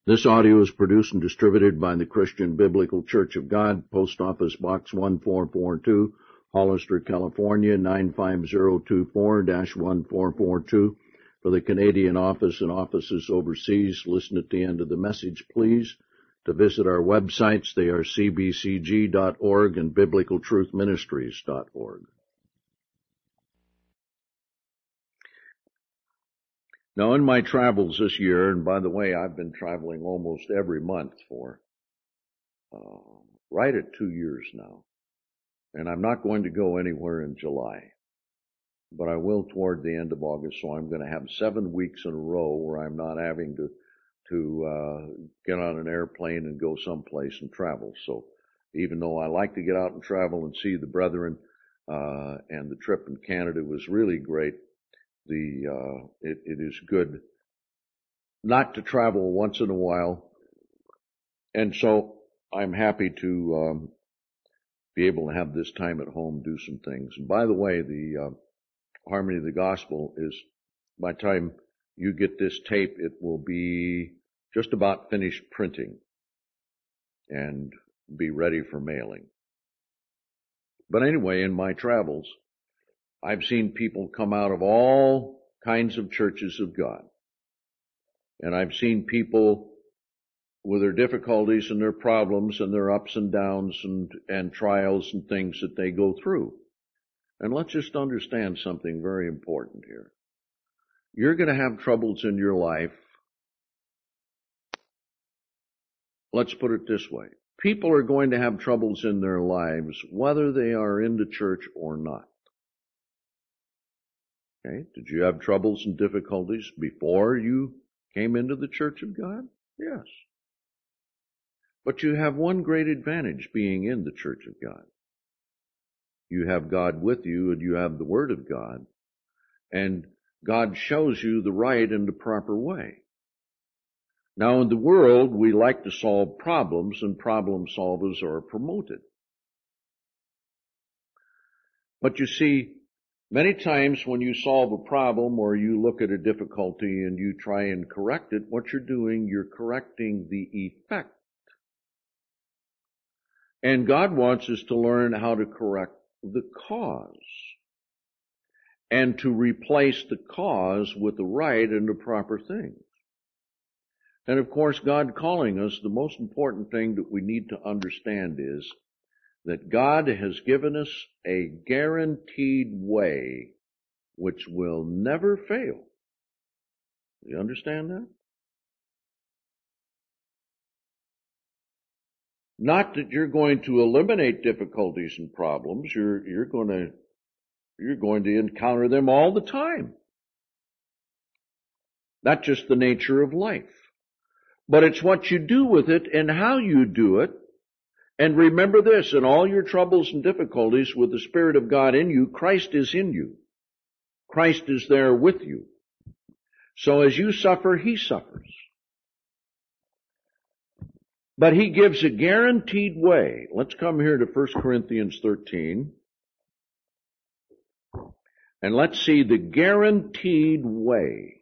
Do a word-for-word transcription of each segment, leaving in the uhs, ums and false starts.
This audio is produced and distributed by the Christian Biblical Church of God, Post Office Box one four four two, Hollister, California, nine five zero two four dash one four four two. For the Canadian office and offices overseas, listen at the end of the message, please, to visit our websites. They are c b c g dot org and biblical truth ministries dot org. Now, in my travels this year, and by the way, I've been traveling almost every month for uh, right at two years now, and I'm not going to go anywhere in July, but I will toward the end of August, so I'm going to have seven weeks in a row where I'm not having to to uh, get on an airplane and go someplace and travel. So even though I like to get out and travel and see the brethren, uh, and the trip in Canada was really great, The uh, it, it is good not to travel once in a while, and so I'm happy to um, be able to have this time at home, do some things. And by the way, the uh, Harmony of the Gospel is, by the time you get this tape, it will be just about finished printing and be ready for mailing. But anyway, in my travels, I've seen people come out of all kinds of churches of God. And I've seen people with their difficulties and their problems and their ups and downs and, and trials and things that they go through. And let's just understand something very important here. You're going to have troubles in your life. Let's put it this way. People are going to have troubles in their lives whether they are in the church or not. Okay? Did you have troubles and difficulties before you came into the church of God? Yes. But you have one great advantage being in the church of God. You have God with you and you have the Word of God. And God shows you the right and the proper way. Now in the world, we like to solve problems, and problem solvers are promoted. But you see, many times when you solve a problem or you look at a difficulty and you try and correct it, what you're doing, you're correcting the effect. And God wants us to learn how to correct the cause and to replace the cause with the right and the proper things. And of course, God calling us, the most important thing that we need to understand is that God has given us a guaranteed way which will never fail. You understand that? Not that you're going to eliminate difficulties and problems. You're, you're going to, you're going to encounter them all the time. That's just the nature of life. But it's what you do with it and how you do it. And remember this, in all your troubles and difficulties with the Spirit of God in you, Christ is in you. Christ is there with you. So as you suffer, He suffers. But He gives a guaranteed way. Let's come here to First Corinthians thirteen. And let's see the guaranteed way.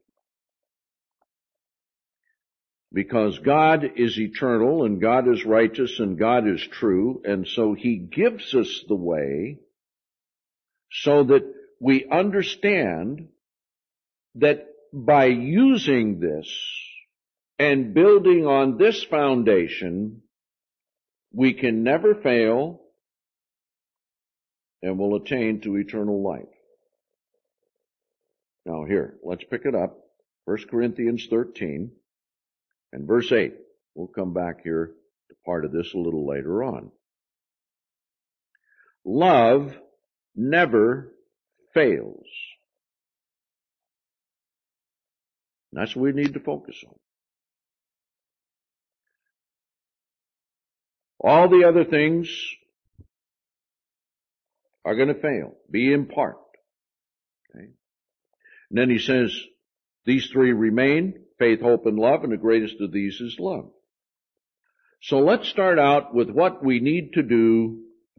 Because God is eternal and God is righteous and God is true, and so He gives us the way so that we understand that by using this and building on this foundation, we can never fail and will attain to eternal life. Now here, let's pick it up. First Corinthians thirteen. And verse eight, we'll come back here to part of this a little later on. Love never fails. And that's what we need to focus on. All the other things are going to fail, be in part. Okay? And then he says, these three remain, faith, hope, and love, and the greatest of these is love. So let's start out with what we need to do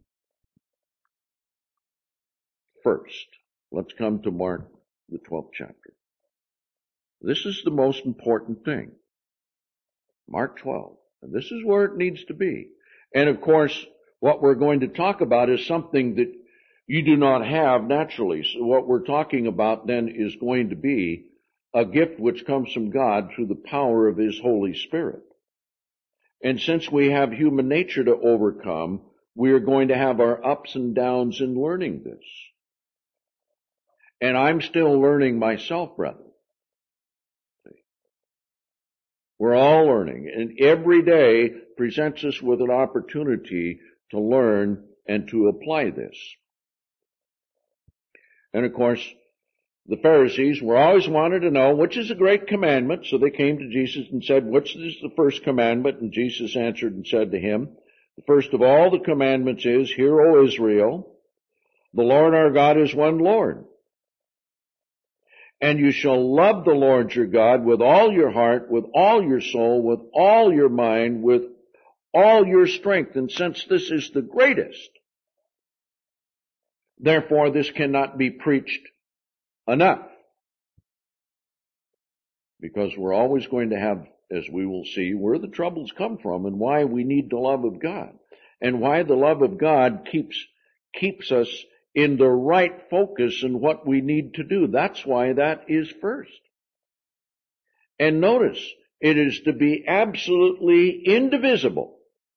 first. Let's come to Mark, the twelfth chapter. This is the most important thing. Mark twelve. And this is where it needs to be. And of course, what we're going to talk about is something that you do not have naturally. So what we're talking about then is going to be a gift which comes from God through the power of His Holy Spirit. And since we have human nature to overcome, we are going to have our ups and downs in learning this. And I'm still learning myself, brethren. We're all learning, and every day presents us with an opportunity to learn and to apply this. And of course, the Pharisees were always wanted to know which is the great commandment, so they came to Jesus and said, which is the first commandment? And Jesus answered and said to him, the first of all the commandments is, Hear, O Israel, the Lord our God is one Lord. And you shall love the Lord your God with all your heart, with all your soul, with all your mind, with all your strength. And since this is the greatest, therefore this cannot be preached enough. Because we're always going to have, as we will see, where the troubles come from and why we need the love of God. And why the love of God keeps, keeps us in the right focus in what we need to do. That's why that is first. And notice, it is to be absolutely indivisible.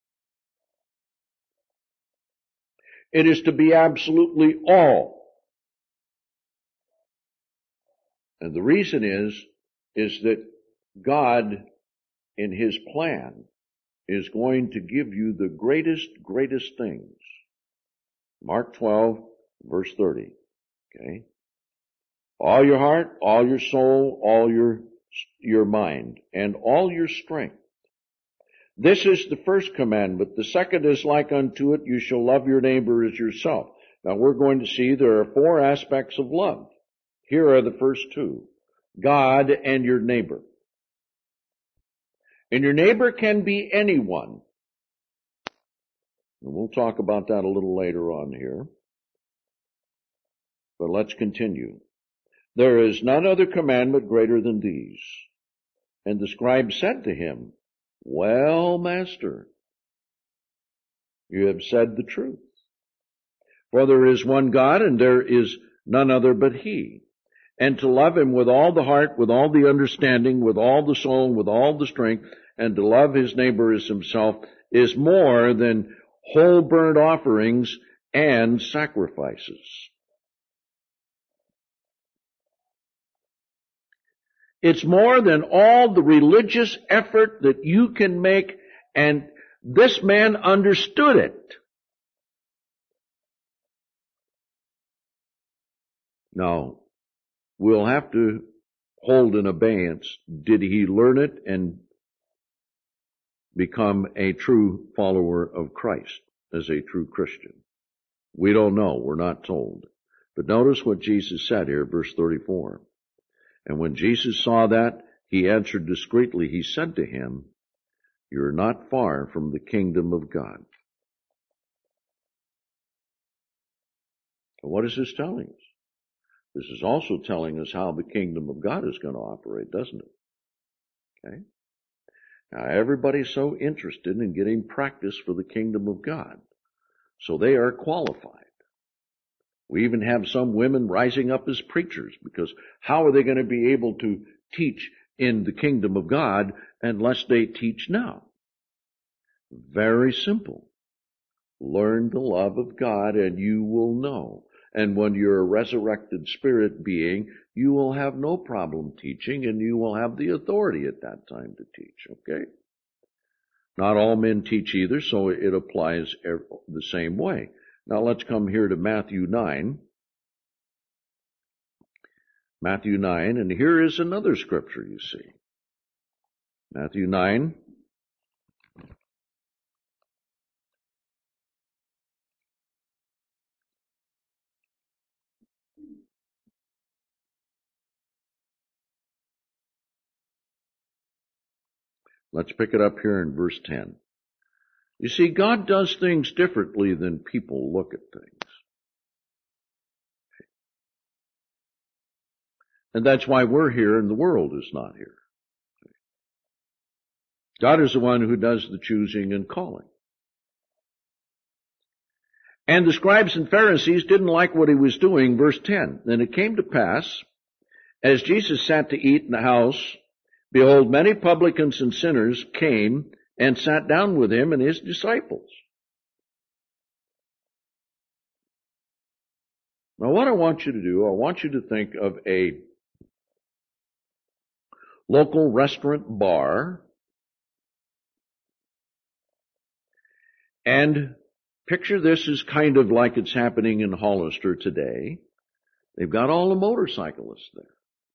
It is to be absolutely all. And the reason is, is that God, in His plan, is going to give you the greatest, greatest things. Mark twelve, verse thirty. Okay? All your heart, all your soul, all your, your mind, and all your strength. This is the first commandment. The second is like unto it, you shall love your neighbor as yourself. Now we're going to see there are four aspects of love. Here are the first two. God and your neighbor. And your neighbor can be anyone. And we'll talk about that a little later on here. But let's continue. There is none other commandment greater than these. And the scribe said to him, Well, master, you have said the truth. For there is one God, and there is none other but He. And to love Him with all the heart, with all the understanding, with all the soul, with all the strength, and to love his neighbor as himself is more than whole burnt offerings and sacrifices. It's more than all the religious effort that you can make, and this man understood it. Now, we'll have to hold in abeyance, did he learn it and become a true follower of Christ as a true Christian? We don't know. We're not told. But notice what Jesus said here, verse thirty-four. And when Jesus saw that, he answered discreetly. He said to him, You're not far from the kingdom of God. So what is this telling us? This is also telling us how the kingdom of God is going to operate, doesn't it? Okay? Now everybody's so interested in getting practice for the kingdom of God. So they are qualified. We even have some women rising up as preachers, because how are they going to be able to teach in the kingdom of God unless they teach now? Very simple. Learn the love of God and you will know. And when you're a resurrected spirit being, you will have no problem teaching, and you will have the authority at that time to teach, okay? Not all men teach either, so it applies the same way. Now let's come here to Matthew nine. Matthew nine, and here is another scripture, you see. Matthew nine. Let's pick it up here in verse ten. You see, God does things differently than people look at things. And that's why we're here and the world is not here. God is the one who does the choosing and calling. And the scribes and Pharisees didn't like what he was doing. Verse ten, and it came to pass, as Jesus sat to eat in the house, behold, many publicans and sinners came and sat down with him and his disciples. Now what I want you to do, I want you to think of a local restaurant bar, and picture this as kind of like it's happening in Hollister today. They've got all the motorcyclists there.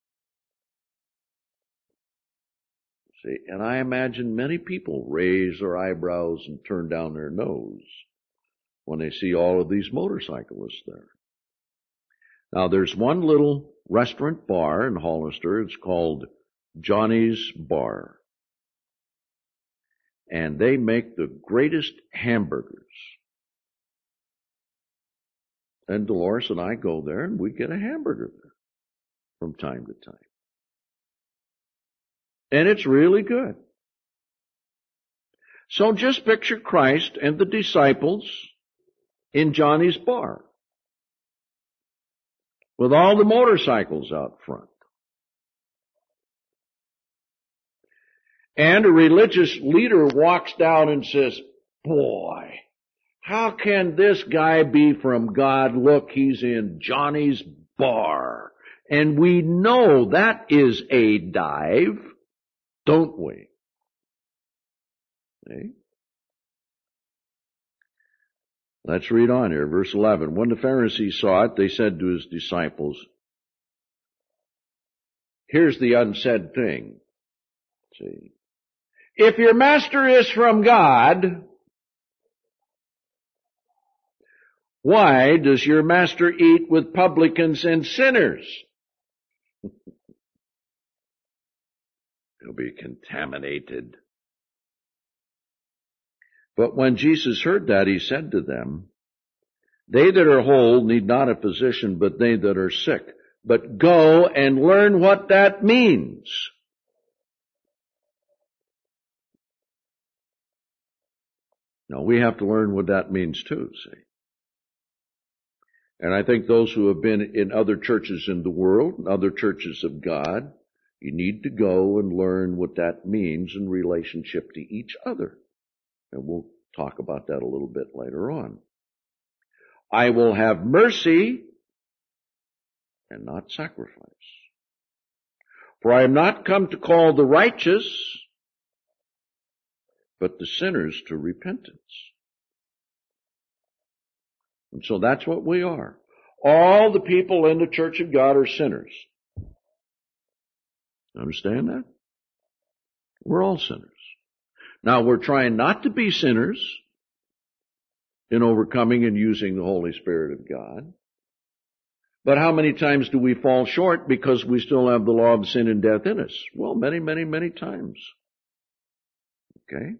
See, and I imagine many people raise their eyebrows and turn down their nose when they see all of these motorcyclists there. Now there's one little restaurant bar in Hollister. It's called Johnny's Bar. And they make the greatest hamburgers. And Dolores and I go there and we get a hamburger there from time to time. And it's really good. So just picture Christ and the disciples in Johnny's Bar with all the motorcycles out front. And a religious leader walks down and says, boy, how can this guy be from God? Look, he's in Johnny's Bar. And we know that is a dive, don't we? See? Let's read on here, verse eleven. When the Pharisees saw it, they said to his disciples, here's the unsaid thing. See? If your master is from God, why does your master eat with publicans and sinners? He'll be contaminated. But when Jesus heard that, he said to them, they that are whole need not a physician, but they that are sick. But go and learn what that means. Now, we have to learn what that means too, see. And I think those who have been in other churches in the world, other churches of God, you need to go and learn what that means in relationship to each other. And we'll talk about that a little bit later on. I will have mercy and not sacrifice. For I am not come to call the righteous, but the sinners to repentance. And so that's what we are. All the people in the church of God are sinners. Understand that? We're all sinners. Now we're trying not to be sinners in overcoming and using the Holy Spirit of God. But how many times do we fall short because we still have the law of sin and death in us? Well, many, many, many times. Okay?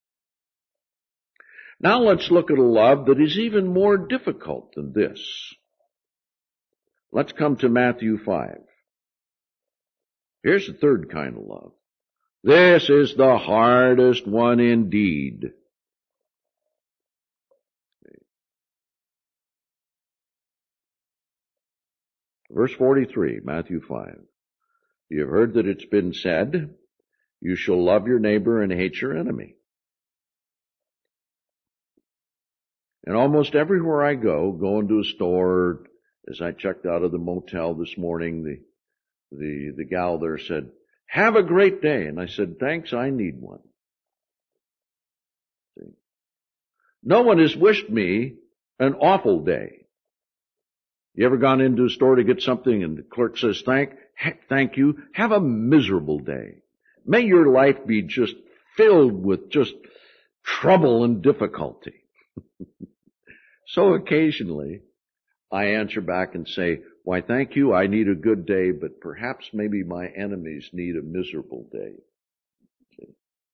Now let's look at a love that is even more difficult than this. Let's come to Matthew five. Here's the third kind of love. This is the hardest one indeed. Verse forty-three, Matthew five. You have heard that it's been said, you shall love your neighbor and hate your enemy. And almost everywhere I go, go into a store, as I checked out of the motel this morning, the, the, the gal there said, have a great day. And I said, thanks, I need one. See? No one has wished me an awful day. You ever gone into a store to get something and the clerk says, thank, thank you, have a miserable day. May your life be just filled with just trouble and difficulty. So occasionally, I answer back and say, why, thank you, I need a good day, but perhaps maybe my enemies need a miserable day. See?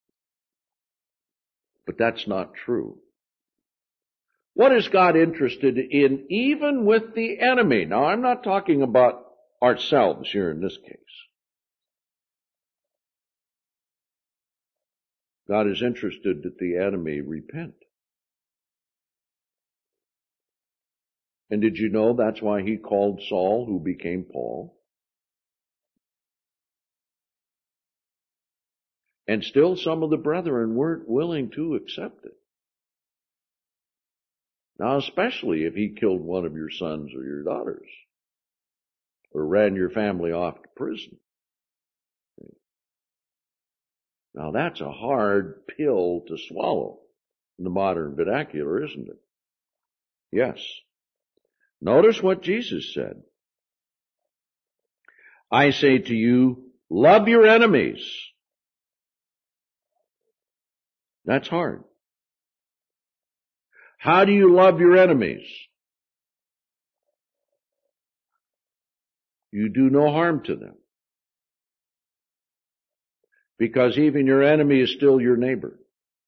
But that's not true. What is God interested in even with the enemy? Now, I'm not talking about ourselves here in this case. God is interested that the enemy repent. And did you know that's why he called Saul, who became Paul? And still some of the brethren weren't willing to accept it. Now, especially if he killed one of your sons or your daughters, or ran your family off to prison. Now, that's a hard pill to swallow in the modern vernacular, isn't it? Yes. Notice what Jesus said. I say to you, love your enemies. That's hard. How do you love your enemies? You do no harm to them. Because even your enemy is still your neighbor.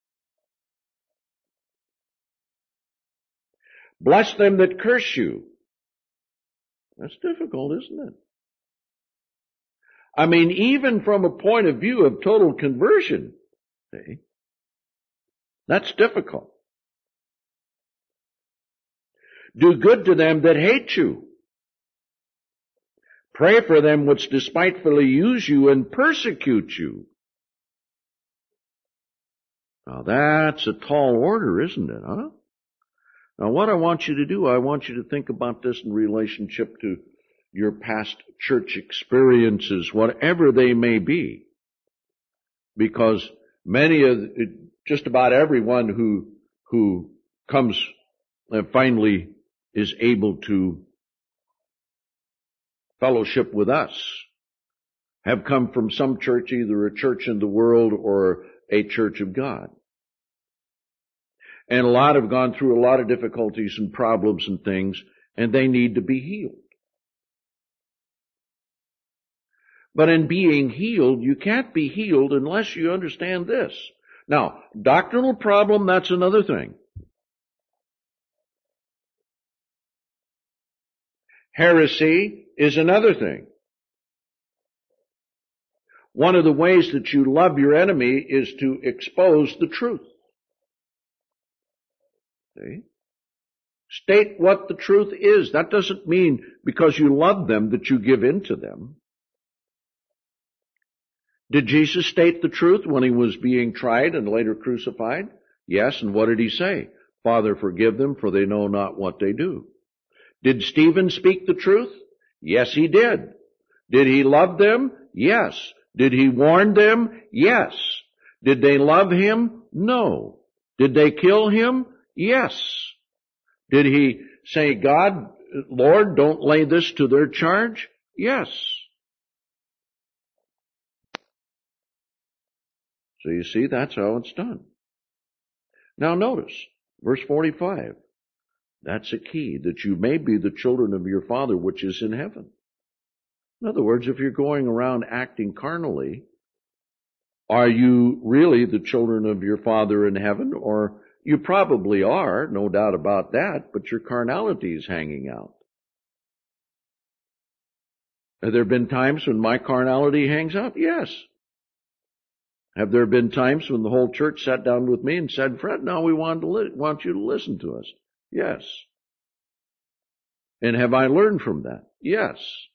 Bless them that curse you. That's difficult, isn't it? I mean, even from a point of view of total conversion, see, that's difficult. Do good to them that hate you. Pray for them which despitefully use you and persecute you. Now that's a tall order, isn't it, huh? Now what I want you to do, I want you to think about this in relationship to your past church experiences, whatever they may be. Because many of, just about everyone who, who comes and finally is able to fellowship with us have come from some church, either a church in the world or a church of God. And a lot have gone through a lot of difficulties and problems and things, and they need to be healed. But in being healed, you can't be healed unless you understand this. Now, doctrinal problem, that's another thing. Heresy is another thing. One of the ways that you love your enemy is to expose the truth. See? State what the truth is. That doesn't mean because you love them that you give in to them. Did Jesus state the truth when he was being tried and later crucified? Yes, and what did he say? Father, forgive them, for they know not what they do. Did Stephen speak the truth? Yes, he did. Did he love them? Yes. Did he warn them? Yes. Did they love him? No. Did they kill him? Yes. Did he say, God, Lord, don't lay this to their charge? Yes. So you see, that's how it's done. Now notice, verse forty-five. That's a key, that you may be the children of your Father which is in heaven. In other words, if you're going around acting carnally, are you really the children of your Father in heaven? Or you probably are, no doubt about that, but your carnality is hanging out. Have there been times when my carnality hangs out? Yes. Have there been times when the whole church sat down with me and said, Fred, now we want, to li- want you to listen to us? Yes. And have I learned from that? Yes.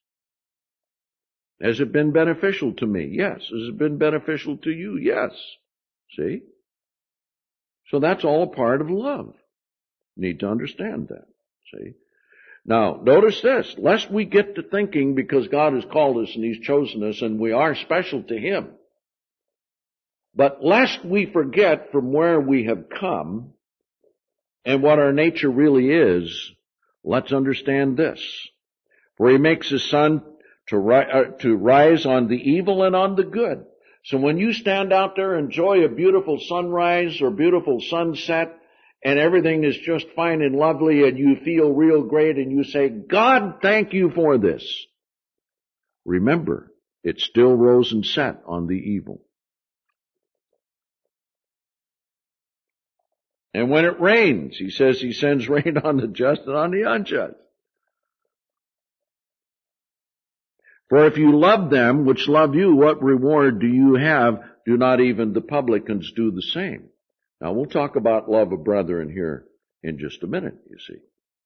Has it been beneficial to me? Yes. Has it been beneficial to you? Yes. See? So that's all a part of love. Need to understand that. See? Now, notice this. Lest we get to thinking because God has called us and He's chosen us and we are special to Him. But lest we forget from where we have come and what our nature really is, let's understand this. For He makes His sun to, ri- uh, to rise on the evil and on the good. So when you stand out there and enjoy a beautiful sunrise or beautiful sunset and everything is just fine and lovely and you feel real great and you say, God, thank you for this. Remember, it still rose and set on the evil. And when it rains, He says He sends rain on the just and on the unjust. For if you love them which love you, what reward do you have? do not even the publicans do the same. Now we'll talk about love of brethren here in just a minute, you see.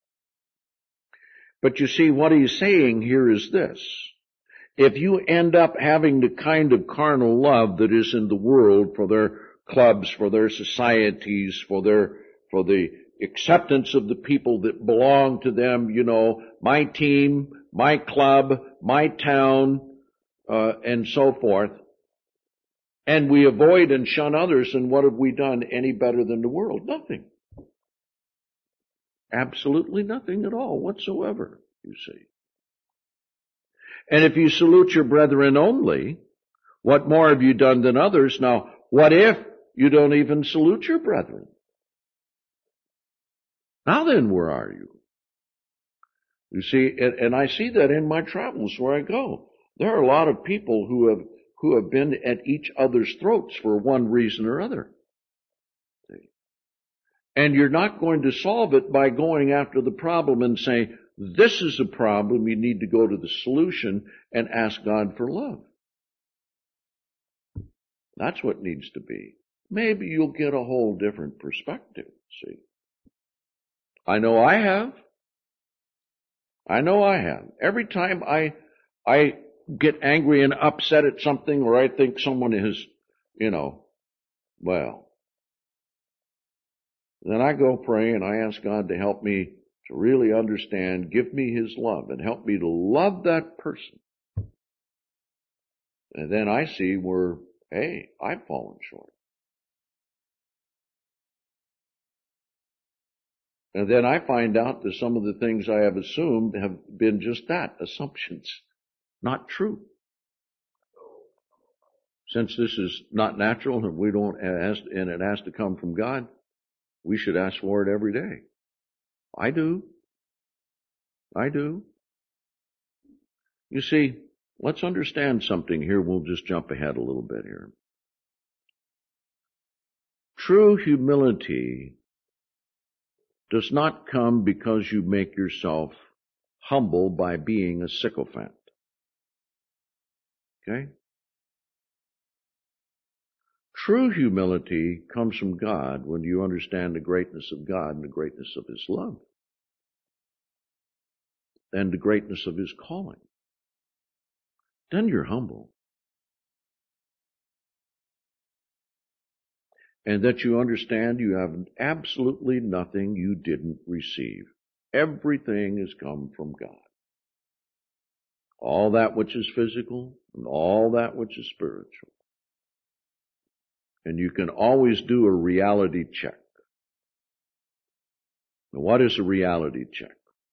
But you see, what he's saying here is this. If you end up having the kind of carnal love that is in the world for their clubs, for their societies, for their, for the acceptance of the people that belong to them, you know, my team, my club, my town, uh, and so forth, and we avoid and shun others, and what have we done any better than the world? Nothing. Absolutely nothing at all whatsoever, you see. And if you salute your brethren only, what more have you done than others? Now, what if you don't even salute your brethren? Now then, where are you? You see, and, and I see that in my travels where I go. There are a lot of people who have who have been at each other's throats for one reason or other. See? And you're not going to solve it by going after the problem and say, this is a problem, you need to go to the solution and ask God for love. That's what needs to be. Maybe you'll get a whole different perspective, see. I know I have. I know I have. Every time I, I get angry and upset at something, or I think someone is, you know, well, then I go pray and I ask God to help me to really understand, give me His love, and help me to love that person. And then I see where, hey, I've fallen short. And then I find out that some of the things I have assumed have been just that, assumptions, not true. Since this is not natural and we don't ask, and it has to come from God, we should ask for it every day. I do. I do. You see, let's understand something here. We'll just jump ahead a little bit here. True humility does not come because you make yourself humble by being a sycophant. Okay? True humility comes from God when you understand the greatness of God and the greatness of His love and the greatness of His calling. Then you're humble. And that you understand you have absolutely nothing you didn't receive. Everything has come from God. All that which is physical and all that which is spiritual. And you can always do a reality check. Now, what is a reality check?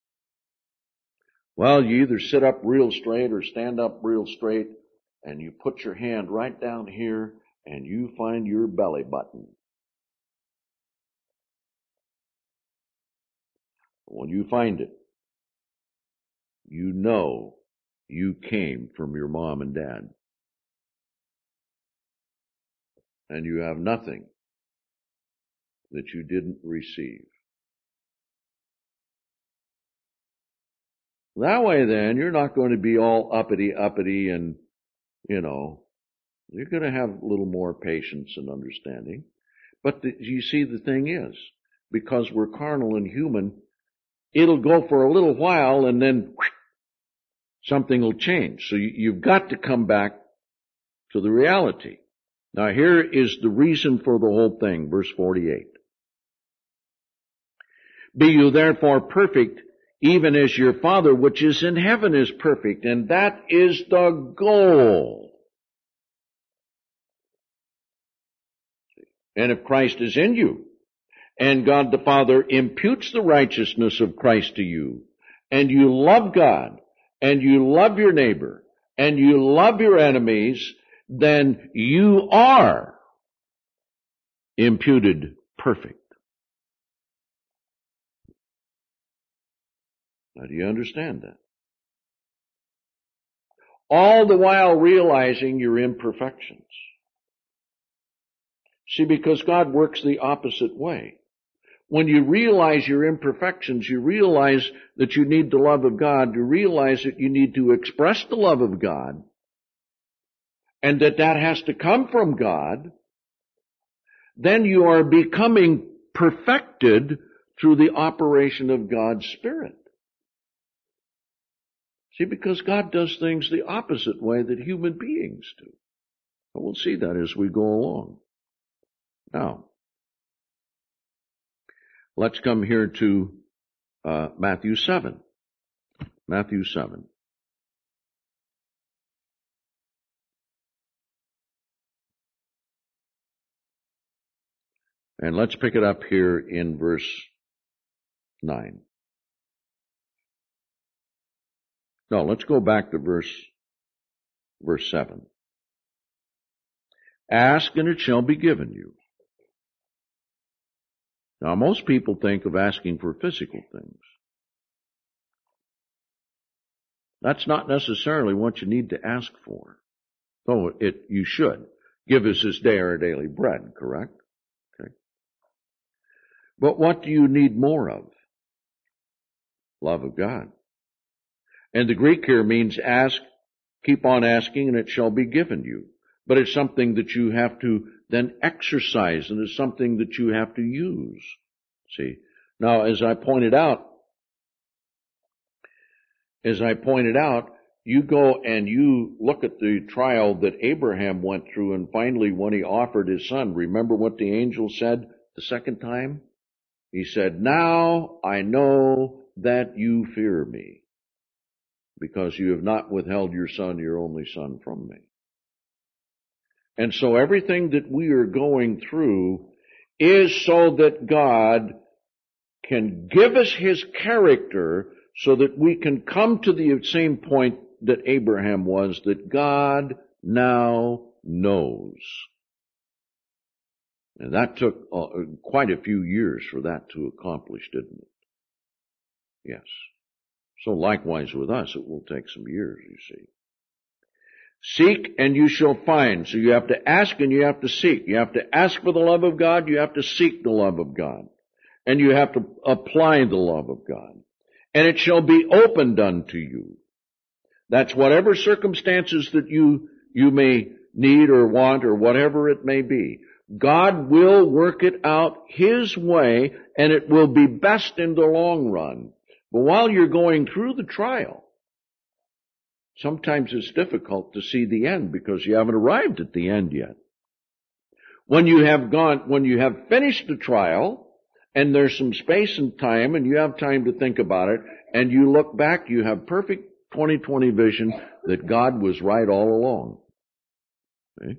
Well, you either sit up real straight or stand up real straight, and you put your hand right down here and you find your belly button. When you find it, you know you came from your mom and dad. And you have nothing that you didn't receive. That way then, you're not going to be all uppity uppity and, you know, you're going to have a little more patience and understanding. But the, you see, the thing is, because we're carnal and human, it'll go for a little while and then whoosh, something will change. So you, you've got to come back to the reality. Now here is the reason for the whole thing, verse forty-eight. Be you therefore perfect, even as your Father which is in heaven is perfect. And that is the goal. And if Christ is in you, and God the Father imputes the righteousness of Christ to you, and you love God, and you love your neighbor, and you love your enemies, then you are imputed perfect. Now, do you understand that? All the while realizing your imperfections. See, because God works the opposite way. When you realize your imperfections, you realize that you need the love of God, you realize that you need to express the love of God, and that that has to come from God, then you are becoming perfected through the operation of God's Spirit. See, because God does things the opposite way that human beings do. And we'll see that as we go along. Now, let's come here to uh, Matthew seven. Matthew seven. And let's pick it up here in verse nine. No, let's go back to verse, verse seven. Ask and it shall be given you. Now, most people think of asking for physical things. That's not necessarily what you need to ask for. Oh, it, you should. Give us this day our daily bread, correct? Okay. But what do you need more of? Love of God. And the Greek here means ask, keep on asking, and it shall be given you. But it's something that you have to then exercise, and it's something that you have to use. See? Now, as I pointed out, as I pointed out, you go and you look at the trial that Abraham went through, and finally when he offered his son, remember what the angel said the second time? He said, now I know that you fear me, because you have not withheld your son, your only son, from me. And so everything that we are going through is so that God can give us His character so that we can come to the same point that Abraham was, that God now knows. And that took uh, quite a few years for that to accomplish, didn't it? Yes. So likewise with us, it will take some years, you see. Seek and you shall find. So you have to ask and you have to seek. You have to ask for the love of God. You have to seek the love of God. And you have to apply the love of God. And it shall be opened unto you. That's whatever circumstances that you, you may need or want or whatever it may be. God will work it out His way, and it will be best in the long run. But while you're going through the trial, sometimes it's difficult to see the end because you haven't arrived at the end yet. When you have gone, when you have finished the trial, and there's some space and time, and you have time to think about it, and you look back, you have perfect twenty twenty vision that God was right all along. Okay?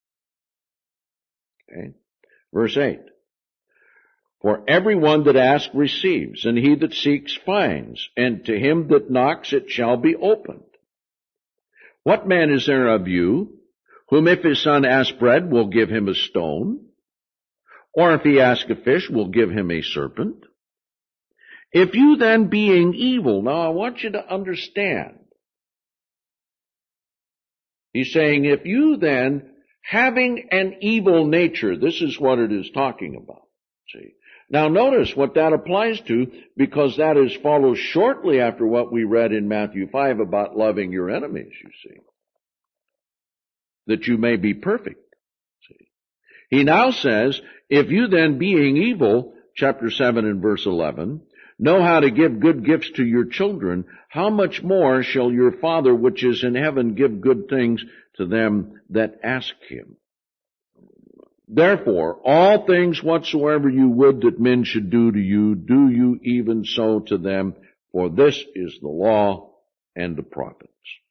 Okay. Verse eight. For everyone that asks receives, and he that seeks finds, and to him that knocks it shall be opened. What man is there of you, whom if his son asks bread, will give him a stone? Or if he asks a fish, will give him a serpent? If you then being evil, now I want you to understand. He's saying, if you then, having an evil nature, this is what it is talking about. See? Now notice what that applies to, because that is follows shortly after what we read in Matthew five about loving your enemies, you see. That you may be perfect. See? He now says, if you then being evil, chapter seven and verse eleven, know how to give good gifts to your children, how much more shall your Father which is in heaven give good things to them that ask Him? Therefore, all things whatsoever you would that men should do to you, do you even so to them, for this is the law and the prophets.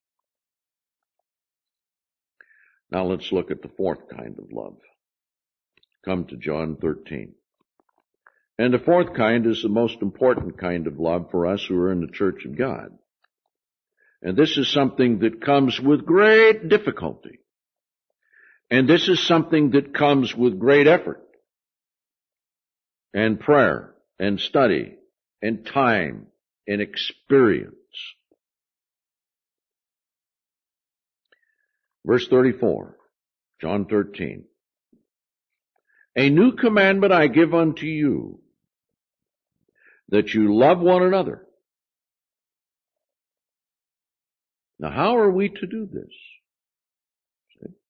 Now let's look at the fourth kind of love. Come to John thirteen. And the fourth kind is the most important kind of love for us who are in the church of God. And this is something that comes with great difficulty. And this is something that comes with great effort and prayer and study and time and experience. Verse thirty-four, John thirteen. A new commandment I give unto you, that you love one another. Now how are we to do this?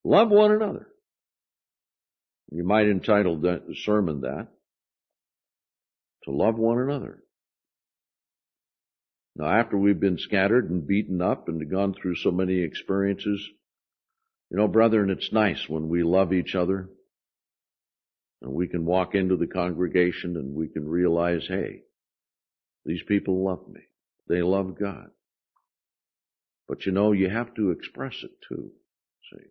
Love one another. You might entitle the sermon that, to love one another. Now, after we've been scattered and beaten up and gone through so many experiences, you know, brethren, it's nice when we love each other and we can walk into the congregation and we can realize, hey, these people love me. They love God. But you know, you have to express it too, see.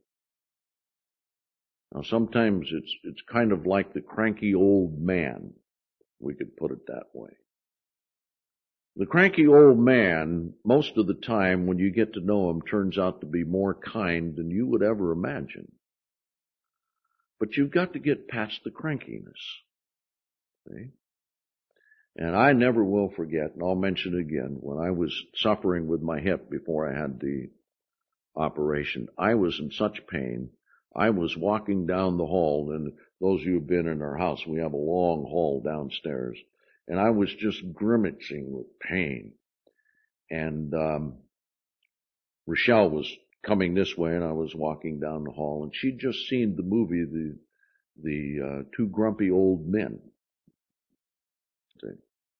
Now, sometimes it's, it's kind of like the cranky old man. We could put it that way. The cranky old man, most of the time when you get to know him, turns out to be more kind than you would ever imagine. But you've got to get past the crankiness. See? And I never will forget, and I'll mention it again, when I was suffering with my hip before I had the operation, I was in such pain. I was walking down the hall, and those of you who have been in our house, we have a long hall downstairs, and I was just grimacing with pain. And um, Rochelle was coming this way, and I was walking down the hall, and she'd just seen the movie, the the uh, Two Grumpy Old Men. See?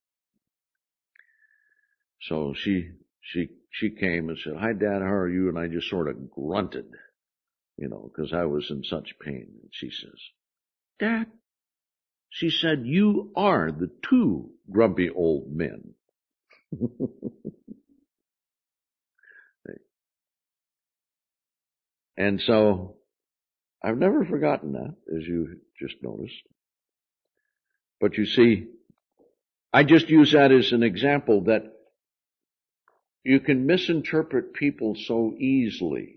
So she she she came and said, "Hi, Dad, how are you?" And I just sort of grunted, you know, because I was in such pain. And she says, "Dad," she said, "you are the two grumpy old men." And so I've never forgotten that, as you just noticed. But you see, I just use that as an example that you can misinterpret people so easily.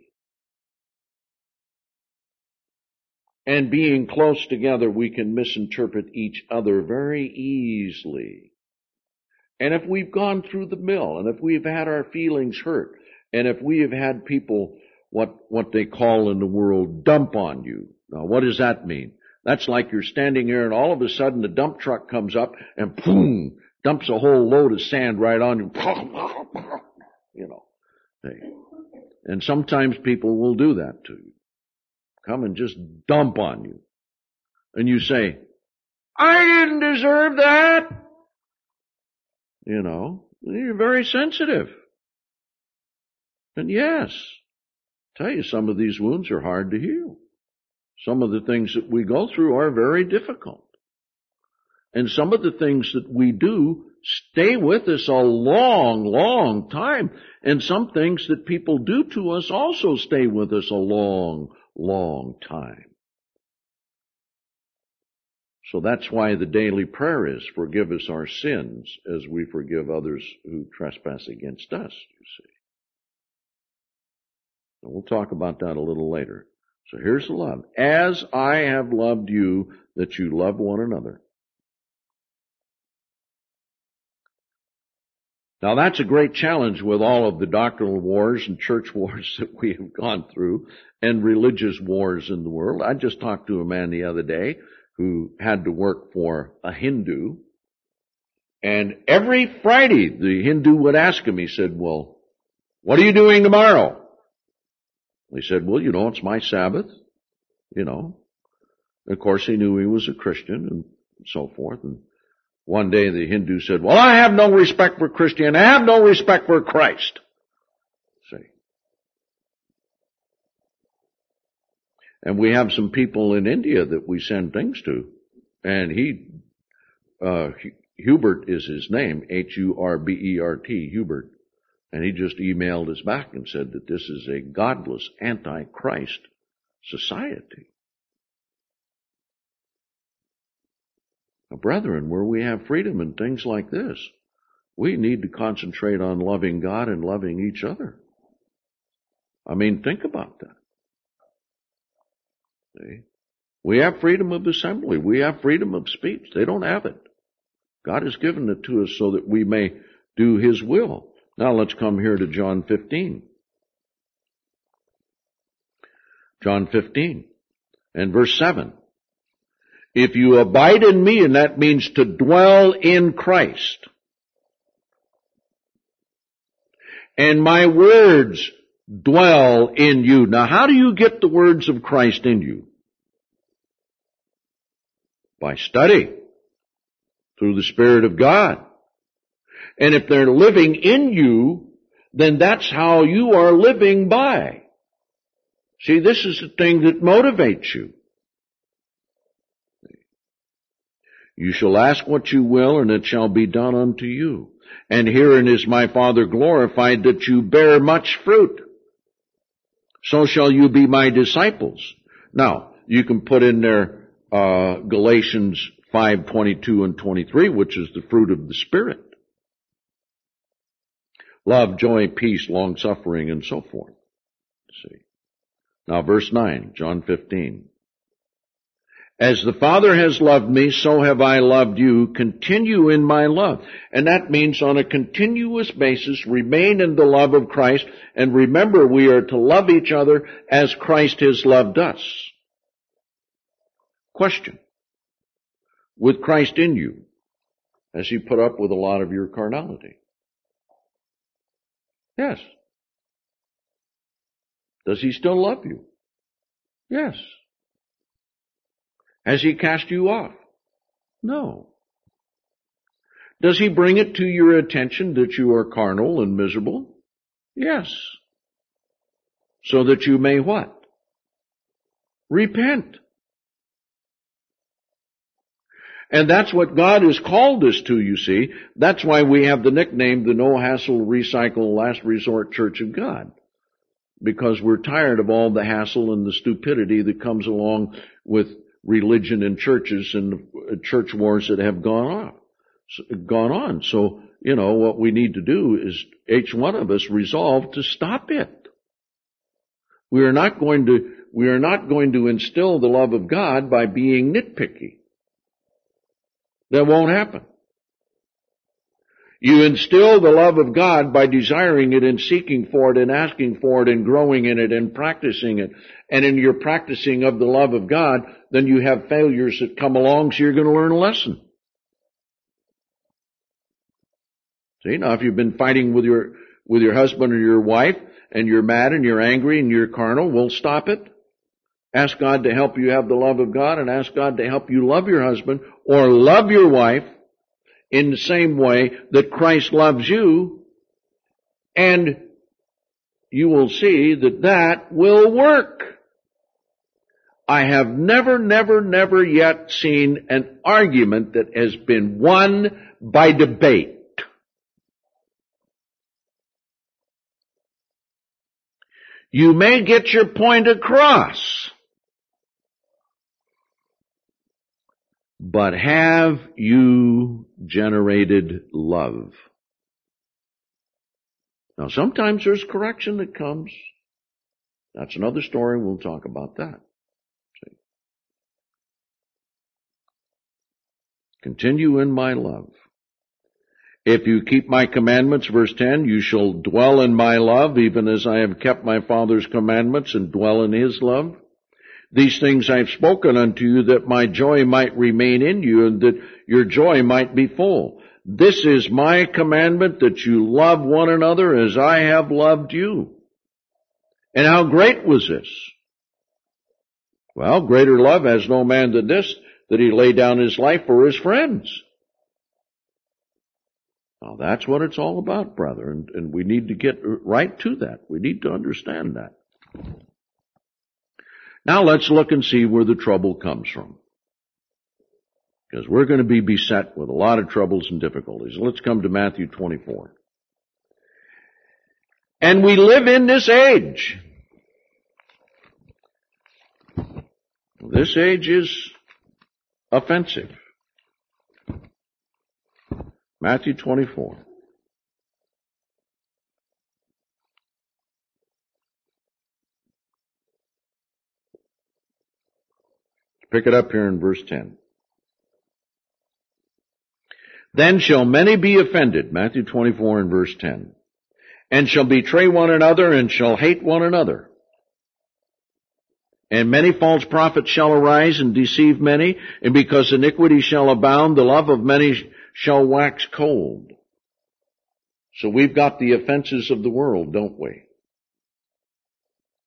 And being close together, we can misinterpret each other very easily. And if we've gone through the mill, and if we've had our feelings hurt, and if we have had people, what, what they call in the world, dump on you. Now, what does that mean? That's like you're standing here and all of a sudden the dump truck comes up and boom, dumps a whole load of sand right on you. You know. And sometimes people will do that to you. Come and just dump on you. And you say, "I didn't deserve that." You know, you're very sensitive. And yes, I tell you, some of these wounds are hard to heal. Some of the things that we go through are very difficult. And some of the things that we do stay with us a long, long time. And some things that people do to us also stay with us a long, long time. So that's why the daily prayer is, "Forgive us our sins as we forgive others who trespass against us," you see. And we'll talk about that a little later. So here's the love. "As I have loved you, that you love one another." Now that's a great challenge with all of the doctrinal wars and church wars that we have gone through and religious wars in the world. I just talked to a man the other day who had to work for a Hindu. And every Friday the Hindu would ask him, he said, "Well, what are you doing tomorrow?" He said, "Well, you know, it's my Sabbath." You know. Of course, he knew he was a Christian and so forth. And one day the Hindu said, "Well, I have no respect for Christianity. I have no respect for Christ." See. And we have some people in India that we send things to. And he, uh, Hubert is his name, H U R B E R T, Hubert. And he just emailed us back and said that this is a godless, anti-Christ society. Now, brethren, where we have freedom and things like this, we need to concentrate on loving God and loving each other. I mean, think about that. See? We have freedom of assembly. We have freedom of speech. They don't have it. God has given it to us so that we may do His will. Now let's come here to John fifteen. John fifteen and verse seven. "If you abide in me," and that means to dwell in Christ, "and my words dwell in you. Now, how do you get the words of Christ in you? By study, through the Spirit of God. And if they're living in you, then that's how you are living by. See, this is the thing that motivates you. You shall ask what you will, and it shall be done unto you. And herein is my Father glorified, that you bear much fruit. So shall you be my disciples. Now, you can put in there uh, Galatians five twenty-two and twenty-three, which is the fruit of the Spirit. Love, joy, peace, long-suffering, and so forth. See. Now, verse nine, John fifteen. As the Father has loved me, so have I loved you. Continue in my love. And that means on a continuous basis, remain in the love of Christ. And remember, we are to love each other as Christ has loved us. Question. With Christ in you, has He put up with a lot of your carnality? Yes. Does He still love you? Yes. Has He cast you off? No. Does He bring it to your attention that you are carnal and miserable? Yes. So that you may what? Repent. And that's what God has called us to, you see. That's why we have the nickname, the No Hassle, Recycle, Last Resort Church of God. Because we're tired of all the hassle and the stupidity that comes along with religion and churches and church wars that have gone on. Gone on. So, you know, what we need to do is each one of us resolve to stop it. We are not going to, we are not going to instill the love of God by being nitpicky. That won't happen. You instill the love of God by desiring it and seeking for it and asking for it and growing in it and practicing it. And in your practicing of the love of God, then you have failures that come along, so you're going to learn a lesson. See, now if you've been fighting with your, with your husband or your wife, and you're mad and you're angry and you're carnal, well, stop it. Ask God to help you have the love of God, and ask God to help you love your husband or love your wife in the same way that Christ loves you, and you will see that that will work. I have never, never, never yet seen an argument that has been won by debate. You may get your point across, but have you generated love? Now, sometimes there's correction that comes. That's another story. We'll talk about that. See? Continue in my love. If you keep my commandments, verse ten, you shall dwell in my love, even as I have kept my Father's commandments and dwell in His love. These things I have spoken unto you, that my joy might remain in you, and that your joy might be full. This is my commandment, that you love one another as I have loved you. And how great was this? Well, greater love has no man than this, that he lay down his life for his friends. Now that's what it's all about, brother, and, and we need to get right to that. We need to understand that. Now let's look and see where the trouble comes from. Because we're going to be beset with a lot of troubles and difficulties. Let's come to Matthew twenty-four. And we live in this age. This age is offensive. Matthew twenty-four. Pick it up here in verse ten. Then shall many be offended, Matthew twenty-four and verse ten, and shall betray one another and shall hate one another. And many false prophets shall arise and deceive many, and because iniquity shall abound, the love of many shall wax cold. So we've got the offenses of the world, don't we?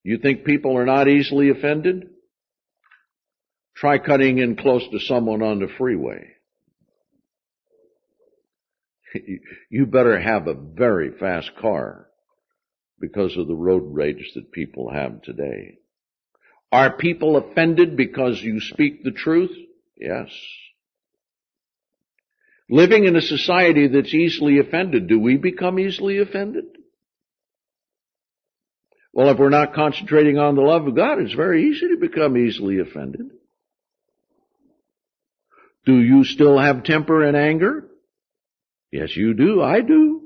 You think people are not easily offended? Try cutting in close to someone on the freeway. You better have a very fast car because of the road rage that people have today. Are people offended because you speak the truth? Yes. Living in a society that's easily offended, do we become easily offended? Well, if we're not concentrating on the love of God, it's very easy to become easily offended. Do you still have temper and anger? Yes, you do. I do.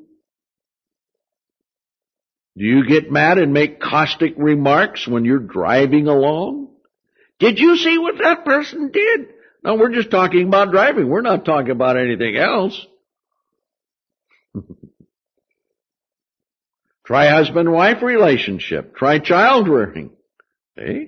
Do you get mad and make caustic remarks when you're driving along? Did you see what that person did? No, we're just talking about driving. We're not talking about anything else. Try husband-wife relationship. Try child rearing. Eh?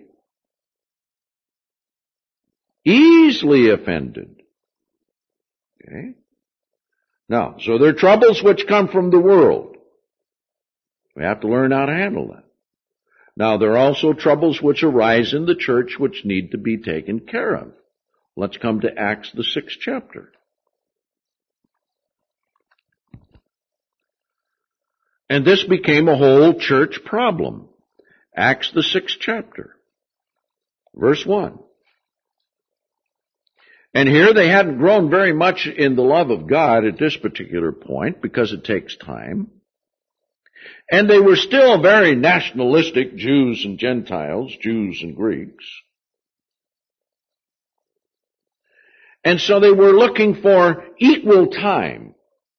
Easily offended. Okay? Now, so there are troubles which come from the world. We have to learn how to handle that. Now, there are also troubles which arise in the church which need to be taken care of. Let's come to Acts, the sixth chapter. And this became a whole church problem. Acts, the sixth chapter. Verse one. And here they hadn't grown very much in the love of God at this particular point because it takes time. And they were still very nationalistic, Jews and Gentiles, Jews and Greeks. And so they were looking for equal time,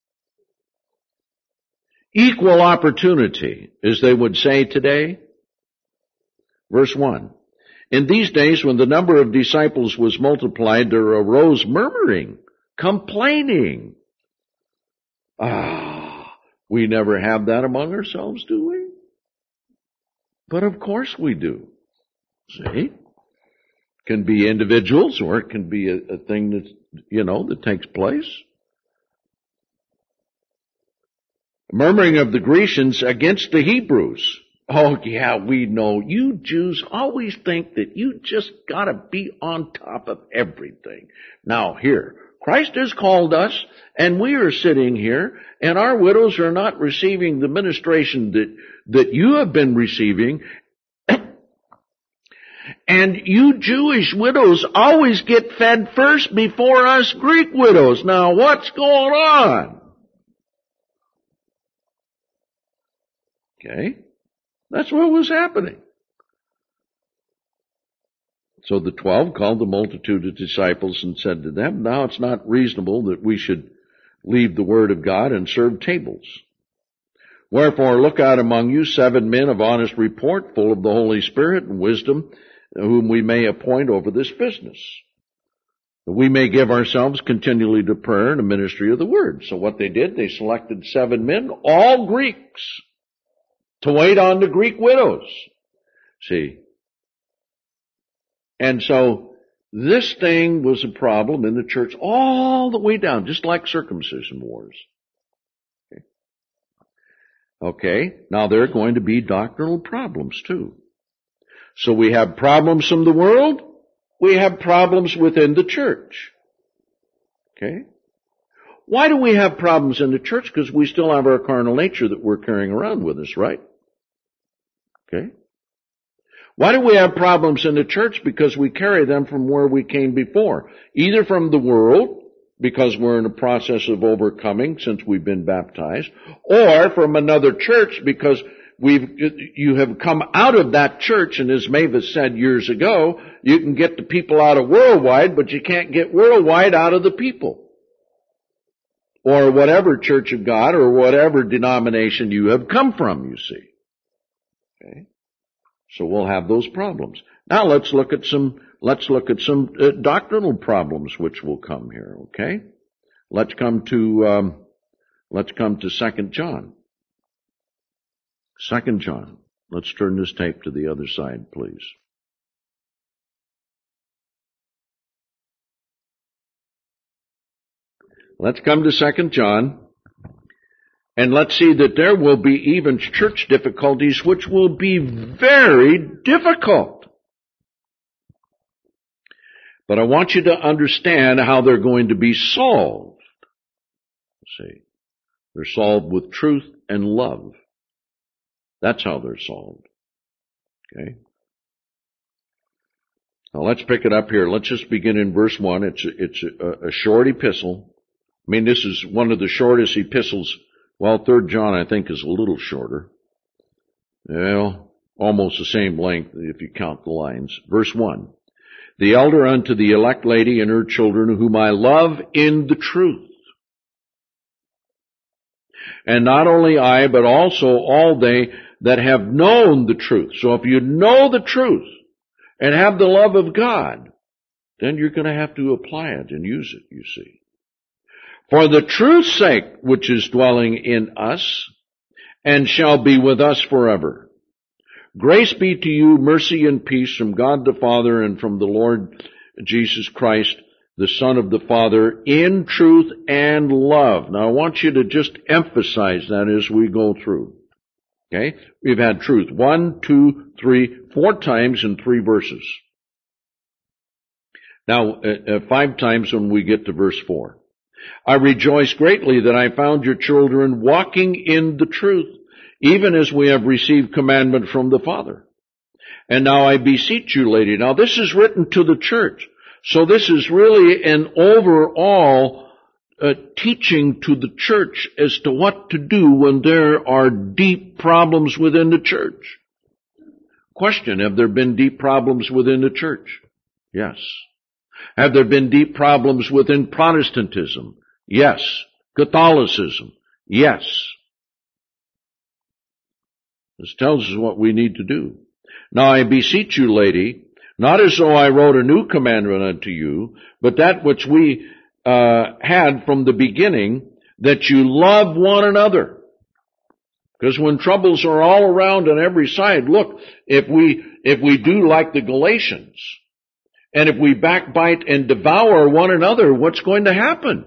equal opportunity, as they would say today. Verse one. In these days, when the number of disciples was multiplied, there arose murmuring, complaining. Ah, we never have that among ourselves, do we? But of course we do. See? It can be individuals, or it can be a, a thing that, you know, that takes place. Murmuring of the Grecians against the Hebrews. Oh, yeah, we know. You Jews always think that you just gotta be on top of everything. Now, here, Christ has called us, and we are sitting here, and our widows are not receiving the ministration that, that you have been receiving. And you Jewish widows always get fed first before us Greek widows. Now, what's going on? Okay? That's what was happening. So the twelve called the multitude of disciples and said to them, now it's not reasonable that we should leave the word of God and serve tables. Wherefore look out among you seven men of honest report, full of the Holy Spirit and wisdom, whom we may appoint over this business, that we may give ourselves continually to prayer and the ministry of the word. So what they did, they selected seven men, all Greeks, to wait on the Greek widows. See? And so this thing was a problem in the church all the way down, just like circumcision wars. Okay, okay. Now there are going to be doctrinal problems too. So we have problems from the world, we have problems within the church. Okay? Why do we have problems in the church? Because we still have our carnal nature that we're carrying around with us, right? Okay? Why do we have problems in the church? Because we carry them from where we came before. Either from the world, because we're in a process of overcoming since we've been baptized, or from another church because we've, you have come out of that church, and as Mavis said years ago, you can get the people out of worldwide, but you can't get worldwide out of the people. Or whatever church of God or whatever denomination you have come from, you see. Okay? So we'll have those problems. Now let's look at some, let's look at some uh, doctrinal problems which will come here, okay? Let's come to, um, let's come to Second John. Second John. Let's turn this tape to the other side, please. Let's come to Second John. And let's see that there will be even church difficulties which will be very difficult. But I want you to understand how they're going to be solved. See, they're solved with truth and love. That's how they're solved. Okay? Now let's pick it up here. Let's just begin in verse one. It's, it's a, a short epistle. I mean, this is one of the shortest epistles. Well, Third John, I think, is a little shorter. Well, almost the same length if you count the lines. Verse one. The elder unto the elect lady and her children, whom I love in the truth. And not only I, but also all they that have known the truth. So if you know the truth and have the love of God, then you're going to have to apply it and use it, you see. For the truth's sake, which is dwelling in us, and shall be with us forever. Grace be to you, mercy and peace from God the Father and from the Lord Jesus Christ, the Son of the Father, in truth and love. Now I want you to just emphasize that as we go through. Okay? We've had truth one, two, three, four times in three verses. Now, uh, uh, five times when we get to verse four. I rejoice greatly that I found your children walking in the truth, even as we have received commandment from the Father. And now I beseech you, lady. Now this is written to the church. So this is really an overall uh, teaching to the church as to what to do when there are deep problems within the church. Question, have there been deep problems within the church? Yes. Have there been deep problems within Protestantism? Yes. Catholicism? Yes. This tells us what we need to do. Now I beseech you, lady, not as though I wrote a new commandment unto you, but that which we uh, had from the beginning, that you love one another. Because when troubles are all around on every side, look, if we if we do like the Galatians, and if we backbite and devour one another, what's going to happen?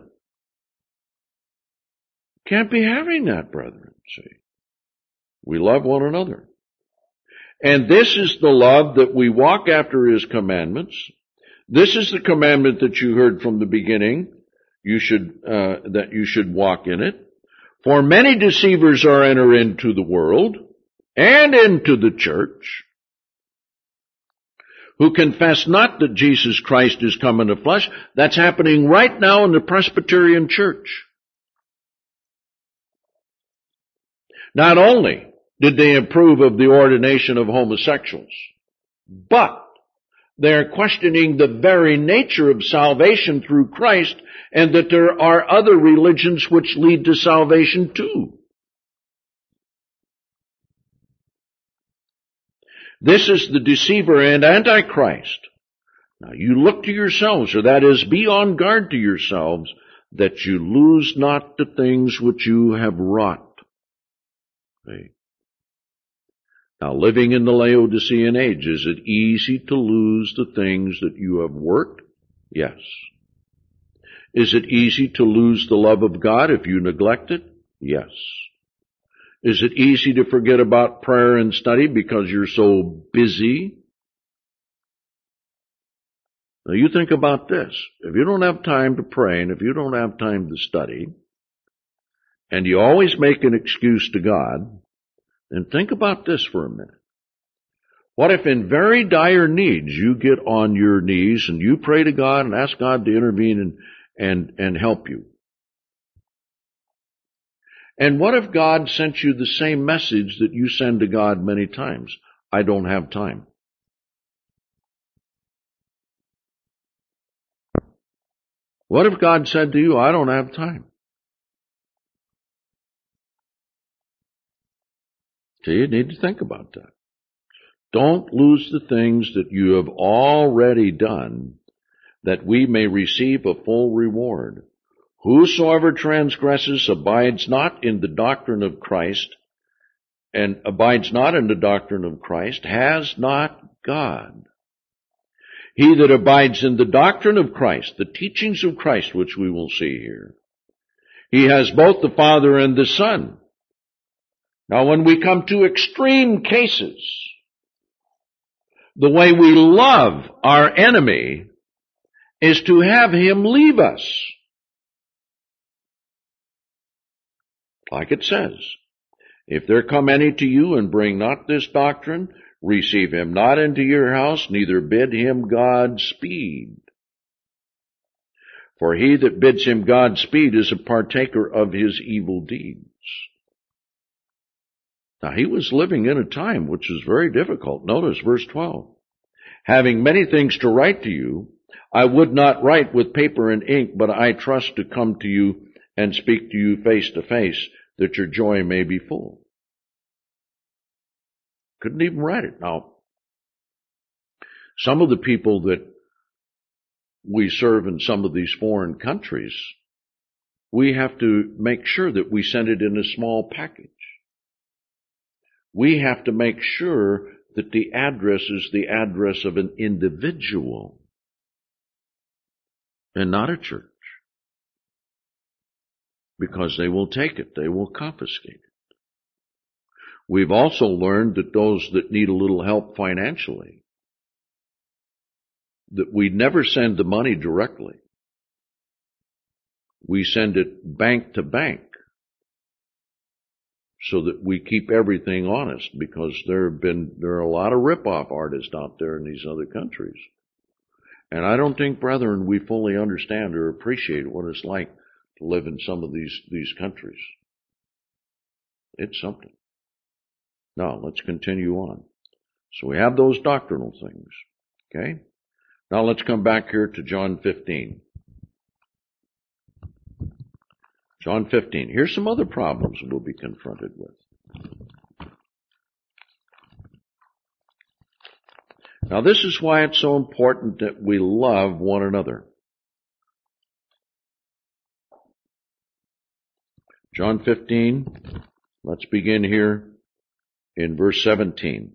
Can't be having that, brethren. See, we love one another. And this is the love, that we walk after His commandments. This is the commandment that you heard from the beginning. You should, uh, that you should walk in it. For many deceivers are enter into the world and into the church, who confess not that Jesus Christ is come in the flesh. That's happening right now in the Presbyterian Church. Not only did they approve of the ordination of homosexuals, but they are questioning the very nature of salvation through Christ, and that there are other religions which lead to salvation too. This is the deceiver and antichrist. Now you look to yourselves, or that is, be on guard to yourselves, that you lose not the things which you have wrought. Okay. Now, living in the Laodicean age, is it easy to lose the things that you have worked? Yes. Is it easy to lose the love of God if you neglect it? Yes. Is it easy to forget about prayer and study because you're so busy? Now, you think about this. If you don't have time to pray, and if you don't have time to study, and you always make an excuse to God, then think about this for a minute. What if in very dire needs you get on your knees and you pray to God and ask God to intervene and, and, and help you? And what if God sent you the same message that you send to God many times? I don't have time. What if God said to you, I don't have time? So you need to think about that. Don't lose the things that you have already done, that we may receive a full reward. Whosoever transgresses abides not in the doctrine of Christ, and abides not in the doctrine of Christ, has not God. He that abides in the doctrine of Christ, the teachings of Christ, which we will see here, He has both the Father and the Son. Now when we come to extreme cases, the way we love our enemy is to have him leave us. Like it says, if there come any to you and bring not this doctrine, receive him not into your house, neither bid him Godspeed. For he that bids him Godspeed is a partaker of his evil deeds. Now he was living in a time which is very difficult. Notice verse twelve. Having many things to write to you, I would not write with paper and ink, but I trust to come to you and speak to you face to face, that your joy may be full. Couldn't even write it. Now, some of the people that we serve in some of these foreign countries, we have to make sure that we send it in a small package. We have to make sure that the address is the address of an individual and not a church. Because they will take it. They will confiscate it. We've also learned that those that need a little help financially, that we never send the money directly. We send it bank to bank so that we keep everything honest, because there have been, there are a lot of rip-off artists out there in these other countries. And I don't think, brethren, we fully understand or appreciate what it's like to live in some of these, these countries. It's something. Now, let's continue on. So we have those doctrinal things. Okay? Now let's come back here to John fifteen. John fifteen. Here's some other problems we'll be confronted with. Now this is why it's so important that we love one another. John fifteen, let's begin here in verse seventeen.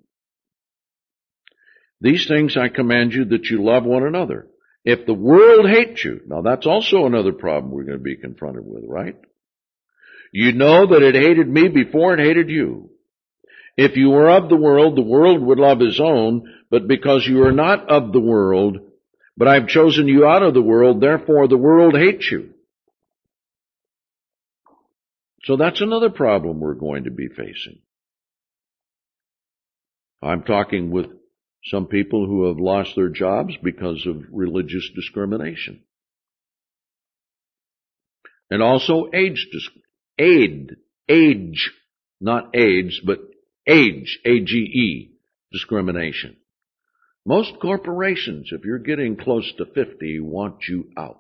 These things I command you, that you love one another. If the world hates you, now that's also another problem we're going to be confronted with, right? You know that it hated me before it hated you. If you were of the world, the world would love his own, but because you are not of the world, but I've chosen you out of the world, therefore the world hates you. So that's another problem we're going to be facing. I'm talking with some people who have lost their jobs because of religious discrimination. And also age, aid, age, not AIDS, but age, A G E, discrimination. Most corporations, if you're getting close to fifty, want you out.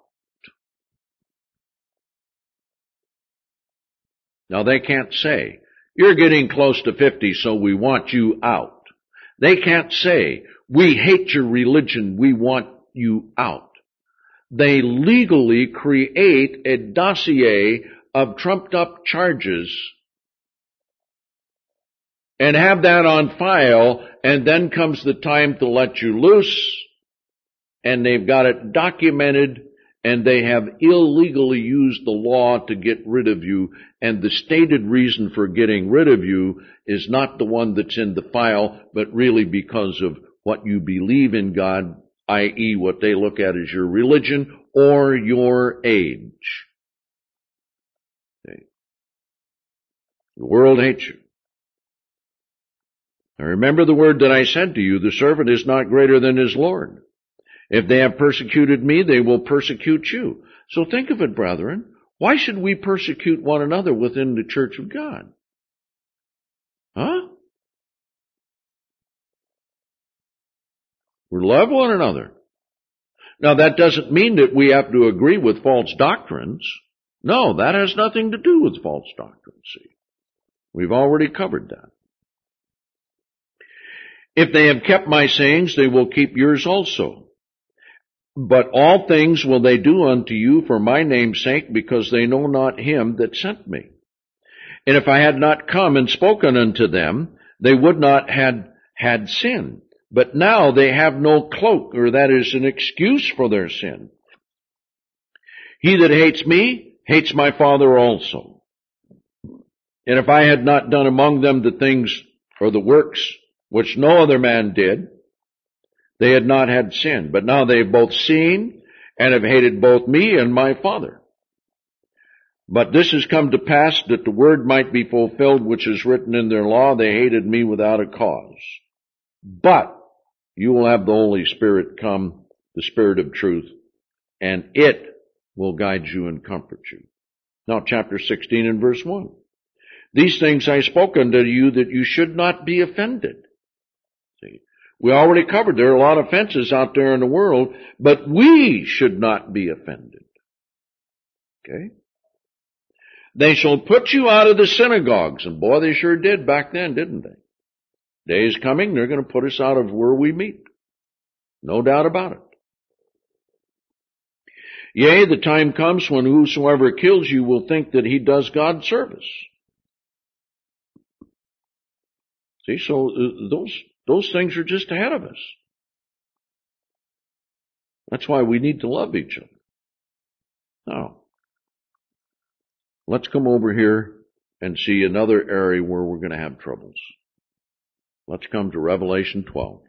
Now they can't say, you're getting close to fifty, so we want you out. They can't say, we hate your religion, we want you out. They legally create a dossier of trumped up charges and have that on file, and then comes the time to let you loose, and they've got it documented, and they have illegally used the law to get rid of you, and the stated reason for getting rid of you is not the one that's in the file, but really because of what you believe in God, that is what they look at as your religion or your age. Okay. The world hates you. Now remember the word that I said to you, the servant is not greater than his Lord. If they have persecuted me, they will persecute you. So think of it, brethren. Why should we persecute one another within the church of God? Huh? We love one another. Now that doesn't mean that we have to agree with false doctrines. No, that has nothing to do with false doctrines. See, we've already covered that. If they have kept my sayings, they will keep yours also. But all things will they do unto you for my name's sake, because they know not him that sent me. And if I had not come and spoken unto them, they would not have had sin. But now they have no cloak, or that is an excuse for their sin. He that hates me hates my Father also. And if I had not done among them the things or the works which no other man did, they had not had sin. But now they have both seen and have hated both me and my Father. But this has come to pass that the word might be fulfilled which is written in their law, they hated me without a cause. But you will have the Holy Spirit come, the Spirit of truth, and it will guide you and comfort you. Now chapter sixteen and verse one. These things I spoke unto you that you should not be offended. See, we already covered there are a lot of offenses out there in the world, but we should not be offended. Okay? They shall put you out of the synagogues. And boy, they sure did back then, didn't they? Days coming, they're going to put us out of where we meet. No doubt about it. Yea, the time comes when whosoever kills you will think that he does God service. See, so uh, those, those things are just ahead of us. That's why we need to love each other. Now, let's come over here and see another area where we're going to have troubles. Let's come to Revelation twelve.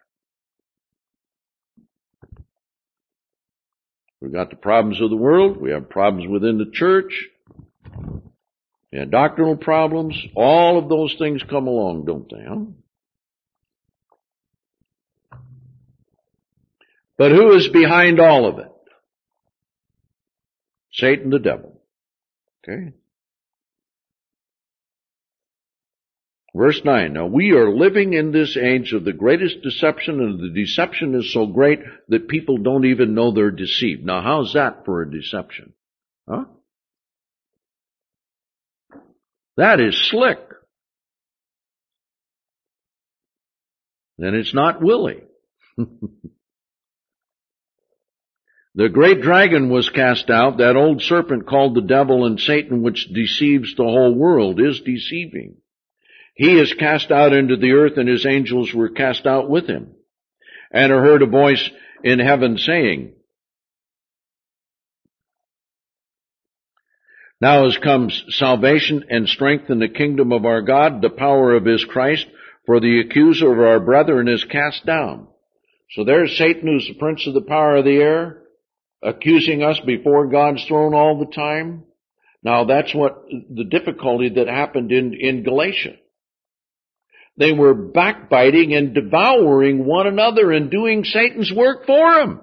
We've got the problems of the world. We have problems within the church. We have doctrinal problems. All of those things come along, don't they? Huh? But who is behind all of it? Satan the devil. Okay. Verse nine, now we are living in this age of the greatest deception, and the deception is so great that people don't even know they're deceived. Now how's that for a deception? Huh? That is slick. And it's not Willie. The great dragon was cast out, that old serpent called the devil and Satan, which deceives the whole world, is deceiving. He is cast out into the earth, and his angels were cast out with him. And I heard a voice in heaven saying, now has come salvation and strength in the kingdom of our God, the power of his Christ, for the accuser of our brethren is cast down. So there's Satan, who's the prince of the power of the air, accusing us before God's throne all the time. Now that's what the difficulty that happened in, in Galatia. They were backbiting and devouring one another and doing Satan's work for them.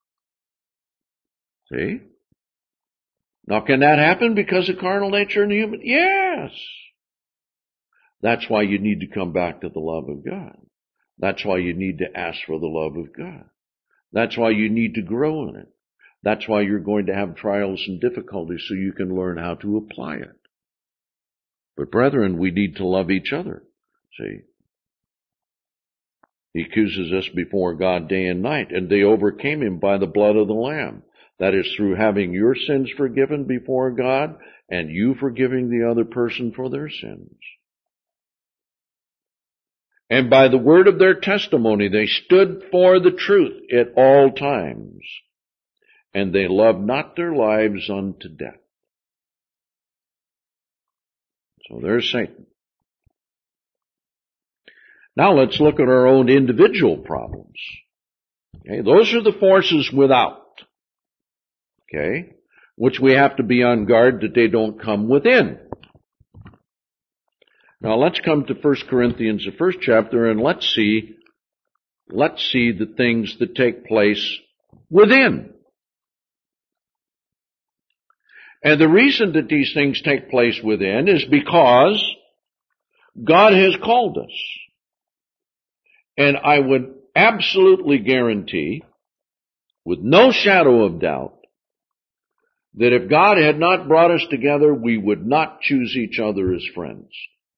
See? Now can that happen because of carnal nature in the human? Yes. That's why you need to come back to the love of God. That's why you need to ask for the love of God. That's why you need to grow in it. That's why you're going to have trials and difficulties so you can learn how to apply it. But brethren, we need to love each other. See? He accuses us before God day and night, and they overcame him by the blood of the Lamb. That is through having your sins forgiven before God and you forgiving the other person for their sins. And by the word of their testimony, they stood for the truth at all times. And they loved not their lives unto death. So there's Satan. Now let's look at our own individual problems. Okay, those are the forces without. Okay, which we have to be on guard that they don't come within. Now let's come to First Corinthians, the first chapter, and let's see, let's see the things that take place within. And the reason that these things take place within is because God has called us. And I would absolutely guarantee, with no shadow of doubt, that if God had not brought us together, we would not choose each other as friends.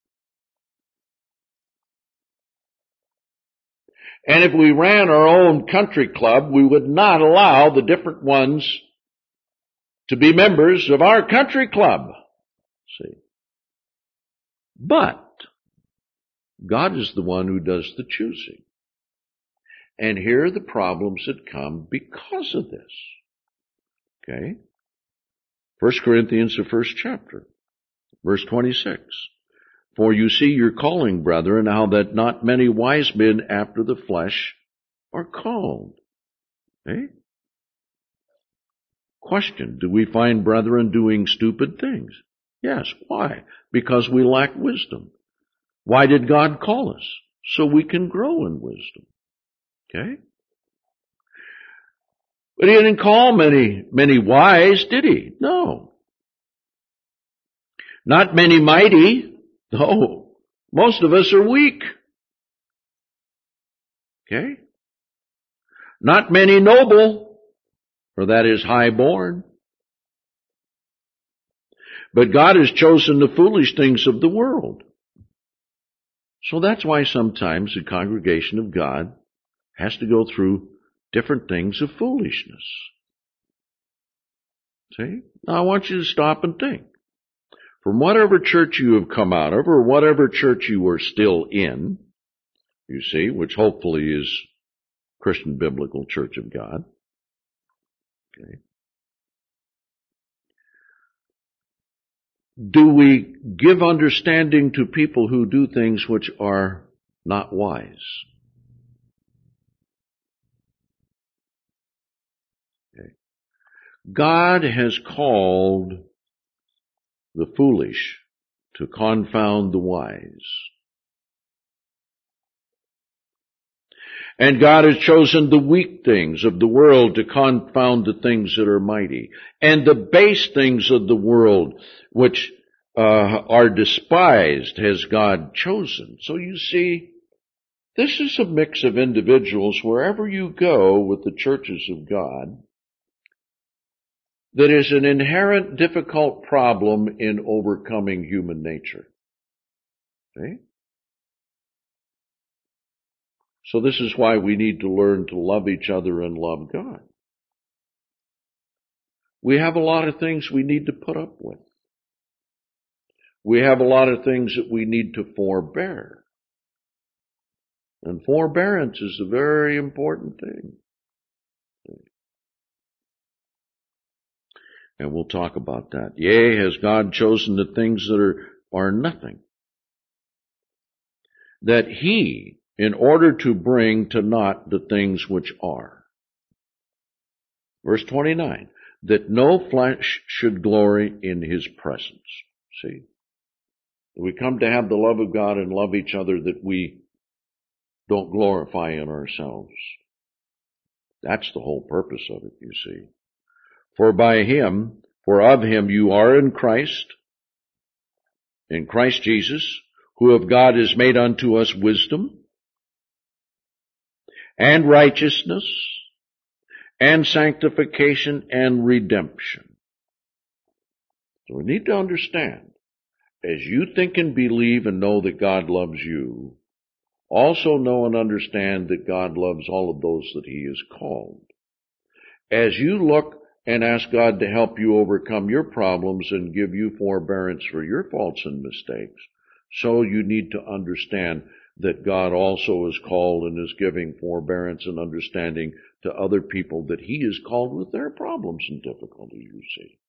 And if we ran our own country club, we would not allow the different ones to be members of our country club. See? But God is the one who does the choosing. And here are the problems that come because of this. Okay? First Corinthians, the first chapter, verse twenty-six. For you see your calling, brethren, how that not many wise men after the flesh are called. Eh? Question, do we find brethren doing stupid things? Yes. Why? Because we lack wisdom. Why did God call us? So we can grow in wisdom. Okay? But he didn't call many, many wise, did he? No. Not many mighty. No. Most of us are weak. Okay? Not many noble, for that is high-born. But God has chosen the foolish things of the world. So that's why sometimes the congregation of God has to go through different things of foolishness. See? Now I want you to stop and think. From whatever church you have come out of, or whatever church you are still in, you see, which hopefully is Christian Biblical Church of God. Okay. Do we give understanding to people who do things which are not wise? Okay. God has called the foolish to confound the wise. And God has chosen the weak things of the world to confound the things that are mighty. And the base things of the world, which uh, are despised, has God chosen. So you see, this is a mix of individuals wherever you go with the churches of God. That is an inherent difficult problem in overcoming human nature. See? So this is why we need to learn to love each other and love God. We have a lot of things we need to put up with. We have a lot of things that we need to forbear. And forbearance is a very important thing. And we'll talk about that. Yea, has God chosen the things that are, are nothing, that he, in order to bring to naught the things which are. Verse twenty-nine, that no flesh should glory in his presence. See? We come to have the love of God and love each other that we don't glorify in ourselves. That's the whole purpose of it, you see. For by him, for of him you are in Christ, in Christ Jesus, who of God is made unto us wisdom, and righteousness, and sanctification, and redemption. So we need to understand, as you think and believe and know that God loves you, also know and understand that God loves all of those that he has called. As you look and ask God to help you overcome your problems and give you forbearance for your faults and mistakes, so you need to understand that God also is called and is giving forbearance and understanding to other people that he is called with their problems and difficulties, you see.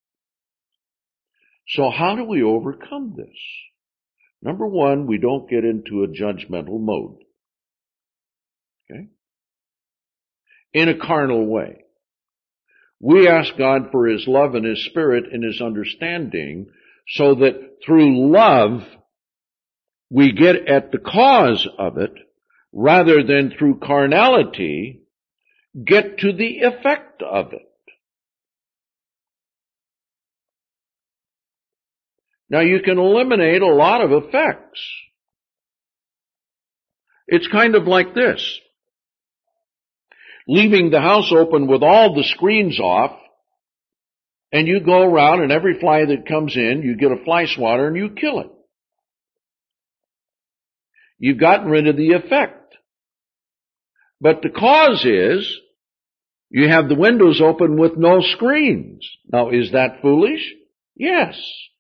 So how do we overcome this? Number one, we don't get into a judgmental mode. Okay? In a carnal way. We ask God for his love and his spirit and his understanding so that through love we get at the cause of it rather than through carnality get to the effect of it. Now you can eliminate a lot of effects. It's kind of like this. Leaving the house open with all the screens off, and you go around and every fly that comes in, you get a fly swatter and you kill it. You've gotten rid of the effect. But the cause is, you have the windows open with no screens. Now, is that foolish? Yes.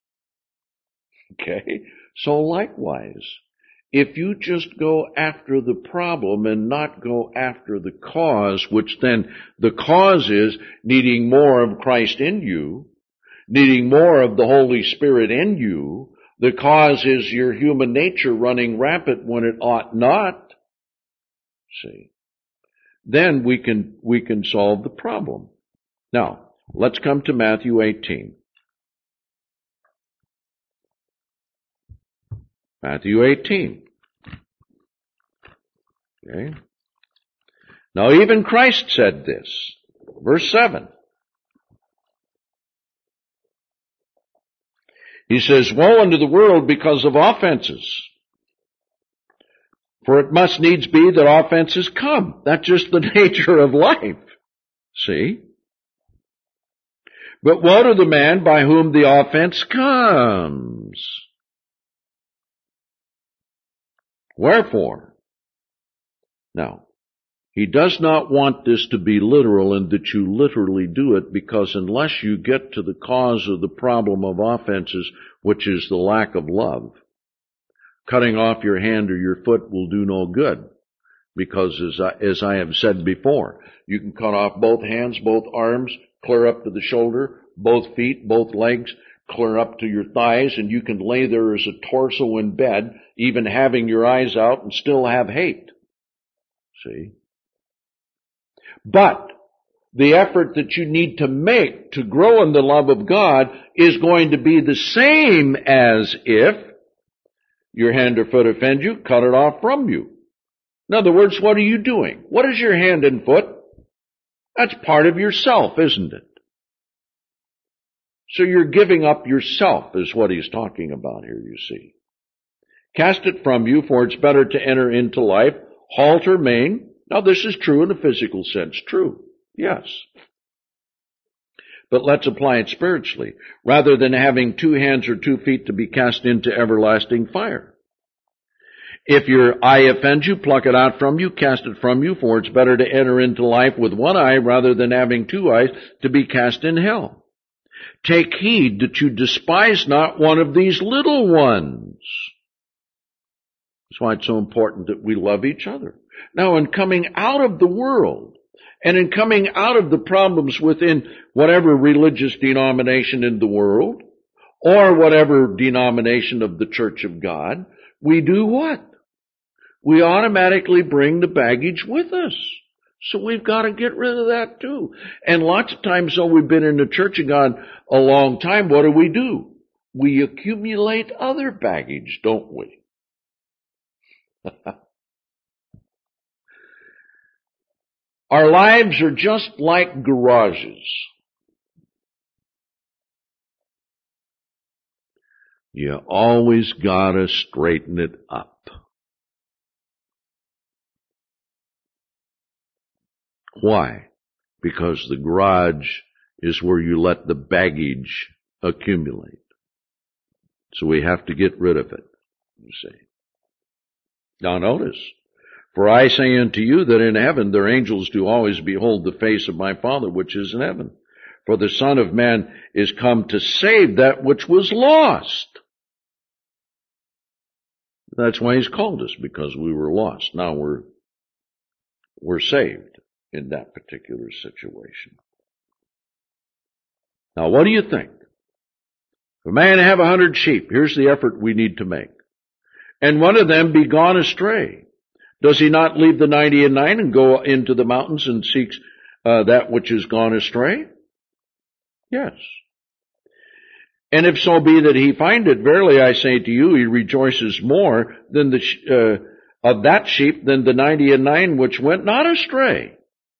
Okay? So likewise, if you just go after the problem and not go after the cause, which then the cause is needing more of Christ in you, needing more of the Holy Spirit in you. The cause is your human nature running rampant when it ought not. See? Then we can, we can solve the problem. Now, let's come to Matthew eighteen. Matthew eighteen. Okay. Now even Christ said this. Verse seven. He says, woe unto the world because of offenses. For it must needs be that offenses come. That's just the nature of life. See? But woe to the man by whom the offense comes. Wherefore? Now, he does not want this to be literal and that you literally do it, because unless you get to the cause of the problem of offenses, which is the lack of love, cutting off your hand or your foot will do no good. Because as I, as I have said before, you can cut off both hands, both arms, clear up to the shoulder, both feet, both legs, clear up to your thighs, and you can lay there as a torso in bed, even having your eyes out, and still have hate. See? But the effort that you need to make to grow in the love of God is going to be the same as if your hand or foot offend you, cut it off from you. In other words, what are you doing? What is your hand and foot? That's part of yourself, isn't it? So you're giving up yourself is what he's talking about here, you see. Cast it from you, for it's better to enter into life, halt or maim. Now this is true in a physical sense, true, yes. But let's apply it spiritually, rather than having two hands or two feet to be cast into everlasting fire. If your eye offends you, pluck it out from you, cast it from you, for it's better to enter into life with one eye rather than having two eyes to be cast in hell. Take heed that you despise not one of these little ones. That's why it's so important that we love each other. Now, in coming out of the world, and in coming out of the problems within whatever religious denomination in the world, or whatever denomination of the Church of God, we do what? We automatically bring the baggage with us. So we've got to get rid of that too. And lots of times, though we've been in the Church of God a long time, what do we do? We accumulate other baggage, don't we? Our lives are just like garages. You always gotta straighten it up. Why? Because the garage is where you let the baggage accumulate. So we have to get rid of it, you see. Now notice, for I say unto you that in heaven their angels do always behold the face of my Father which is in heaven. For the Son of Man is come to save that which was lost. That's why he's called us, because we were lost. Now we're, we're saved in that particular situation. Now what do you think? If a man have a hundred sheep, here's the effort we need to make, and one of them be gone astray, does he not leave the ninety and nine and go into the mountains and seeks uh, that which is gone astray? Yes. And if so be that he find it, verily I say to you, he rejoices more than the uh, of that sheep than the ninety and nine which went not astray.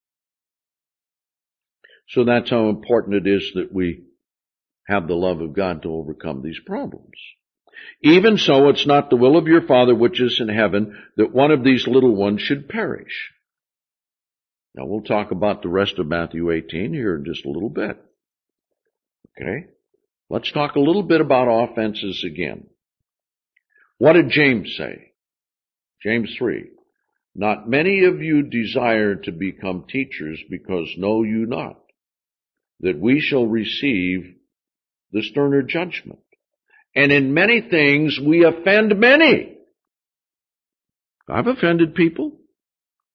So that's how important it is that we have the love of God to overcome these problems. Even so, it's not the will of your Father which is in heaven that one of these little ones should perish. Now we'll talk about the rest of Matthew eighteen here in just a little bit. Okay? Let's talk a little bit about offenses again. What did James say? James three. Not many of you desire to become teachers, because know you not that we shall receive the sterner judgment. And in many things we offend many. I've offended people.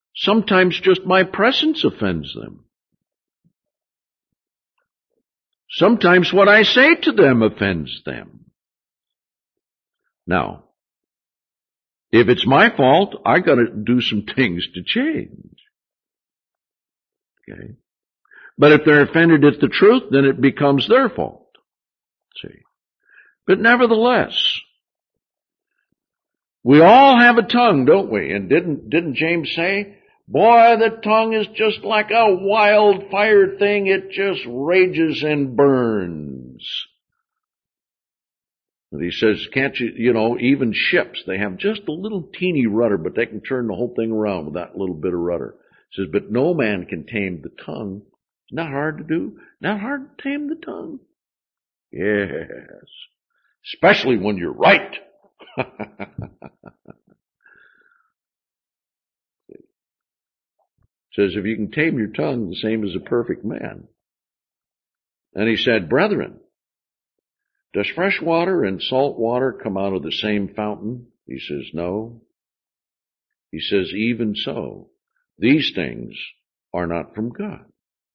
Sometimes just my presence offends them. Sometimes what I say to them offends them. Now, if it's my fault, I got to do some things to change. Okay? But if they're offended at the truth, then it becomes their fault. See? But nevertheless, we all have a tongue, don't we? And didn't, didn't James say, boy, the tongue is just like a wildfire thing. It just rages and burns. And he says, can't you, you know, even ships, they have just a little teeny rudder, but they can turn the whole thing around with that little bit of rudder. He says, but no man can tame the tongue. It's not hard to do. Not hard to tame the tongue. Yes. Especially when you're right. Says, if you can tame your tongue, the same as a perfect man. And he said, brethren, does fresh water and salt water come out of the same fountain? He says, no. He says, even so, these things are not from God.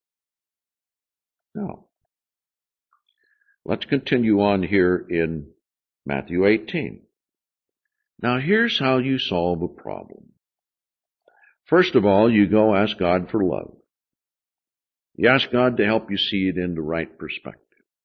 No. Let's continue on here in Matthew eighteen. Now here's how you solve a problem. First of all, you go ask God for love. You ask God to help you see it in the right perspective.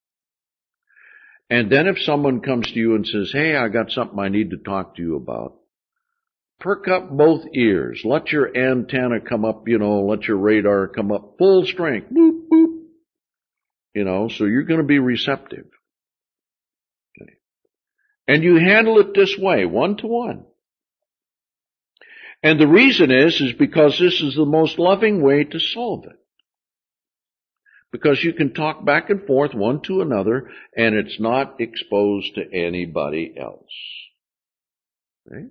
And then if someone comes to you and says, hey, I got something I need to talk to you about, perk up both ears. Let your antenna come up, you know, let your radar come up full strength. Boop, boop. You know, so you're going to be receptive. Okay. And you handle it this way, one to one. And the reason is, is because this is the most loving way to solve it. Because you can talk back and forth one to another, and it's not exposed to anybody else. Okay?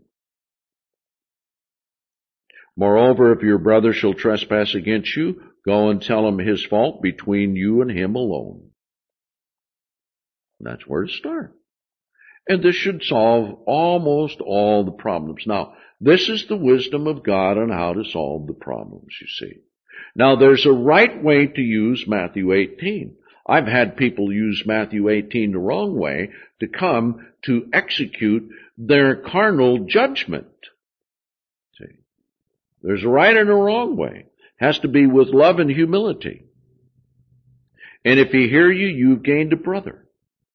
Moreover, if your brother shall trespass against you, go and tell him his fault between you and him alone. That's where to start. And this should solve almost all the problems. Now, this is the wisdom of God on how to solve the problems, you see. Now, there's a right way to use Matthew eighteen. I've had people use Matthew eighteen the wrong way to come to execute their carnal judgment. See? There's a right and a wrong way. It has to be with love and humility. And if he hear you, you've gained a brother.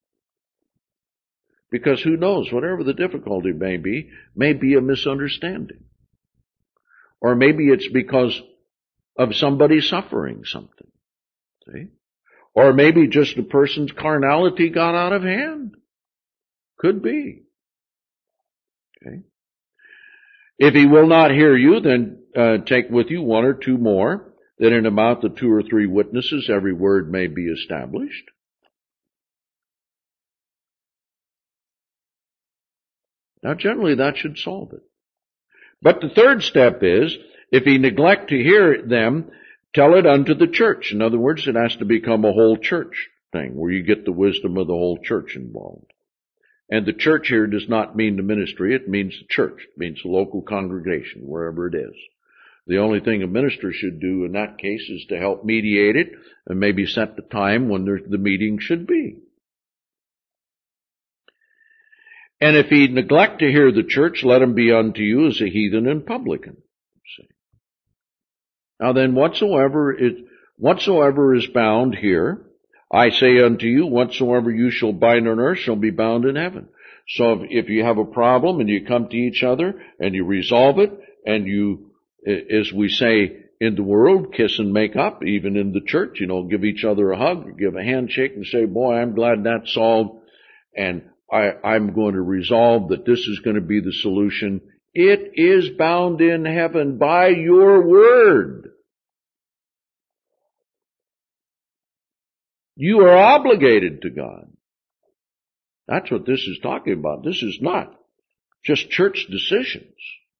Because who knows, whatever the difficulty may be, may be a misunderstanding. Or maybe it's because of somebody suffering something. See? Or maybe just a person's carnality got out of hand. Could be. Okay. If he will not hear you, then uh, take with you one or two more, that in a mouth of two or three witnesses every word may be established. Now generally that should solve it. But the third step is, if he neglect to hear them, tell it unto the church. In other words, it has to become a whole church thing, where you get the wisdom of the whole church involved. And the church here does not mean the ministry, it means the church. It means the local congregation, wherever it is. The only thing a minister should do in that case is to help mediate it, and maybe set the time when the meeting should be. And if he neglect to hear the church, let him be unto you as a heathen and publican. See. Now then, whatsoever is, whatsoever is bound here, I say unto you, whatsoever you shall bind on earth shall be bound in heaven. So if, if you have a problem and you come to each other and you resolve it, and you, as we say in the world, kiss and make up, even in the church, you know, give each other a hug, give a handshake and say, boy, I'm glad that's solved, and I, I'm going to resolve that this is going to be the solution. It is bound in heaven by your word. You are obligated to God. That's what this is talking about. This is not just church decisions.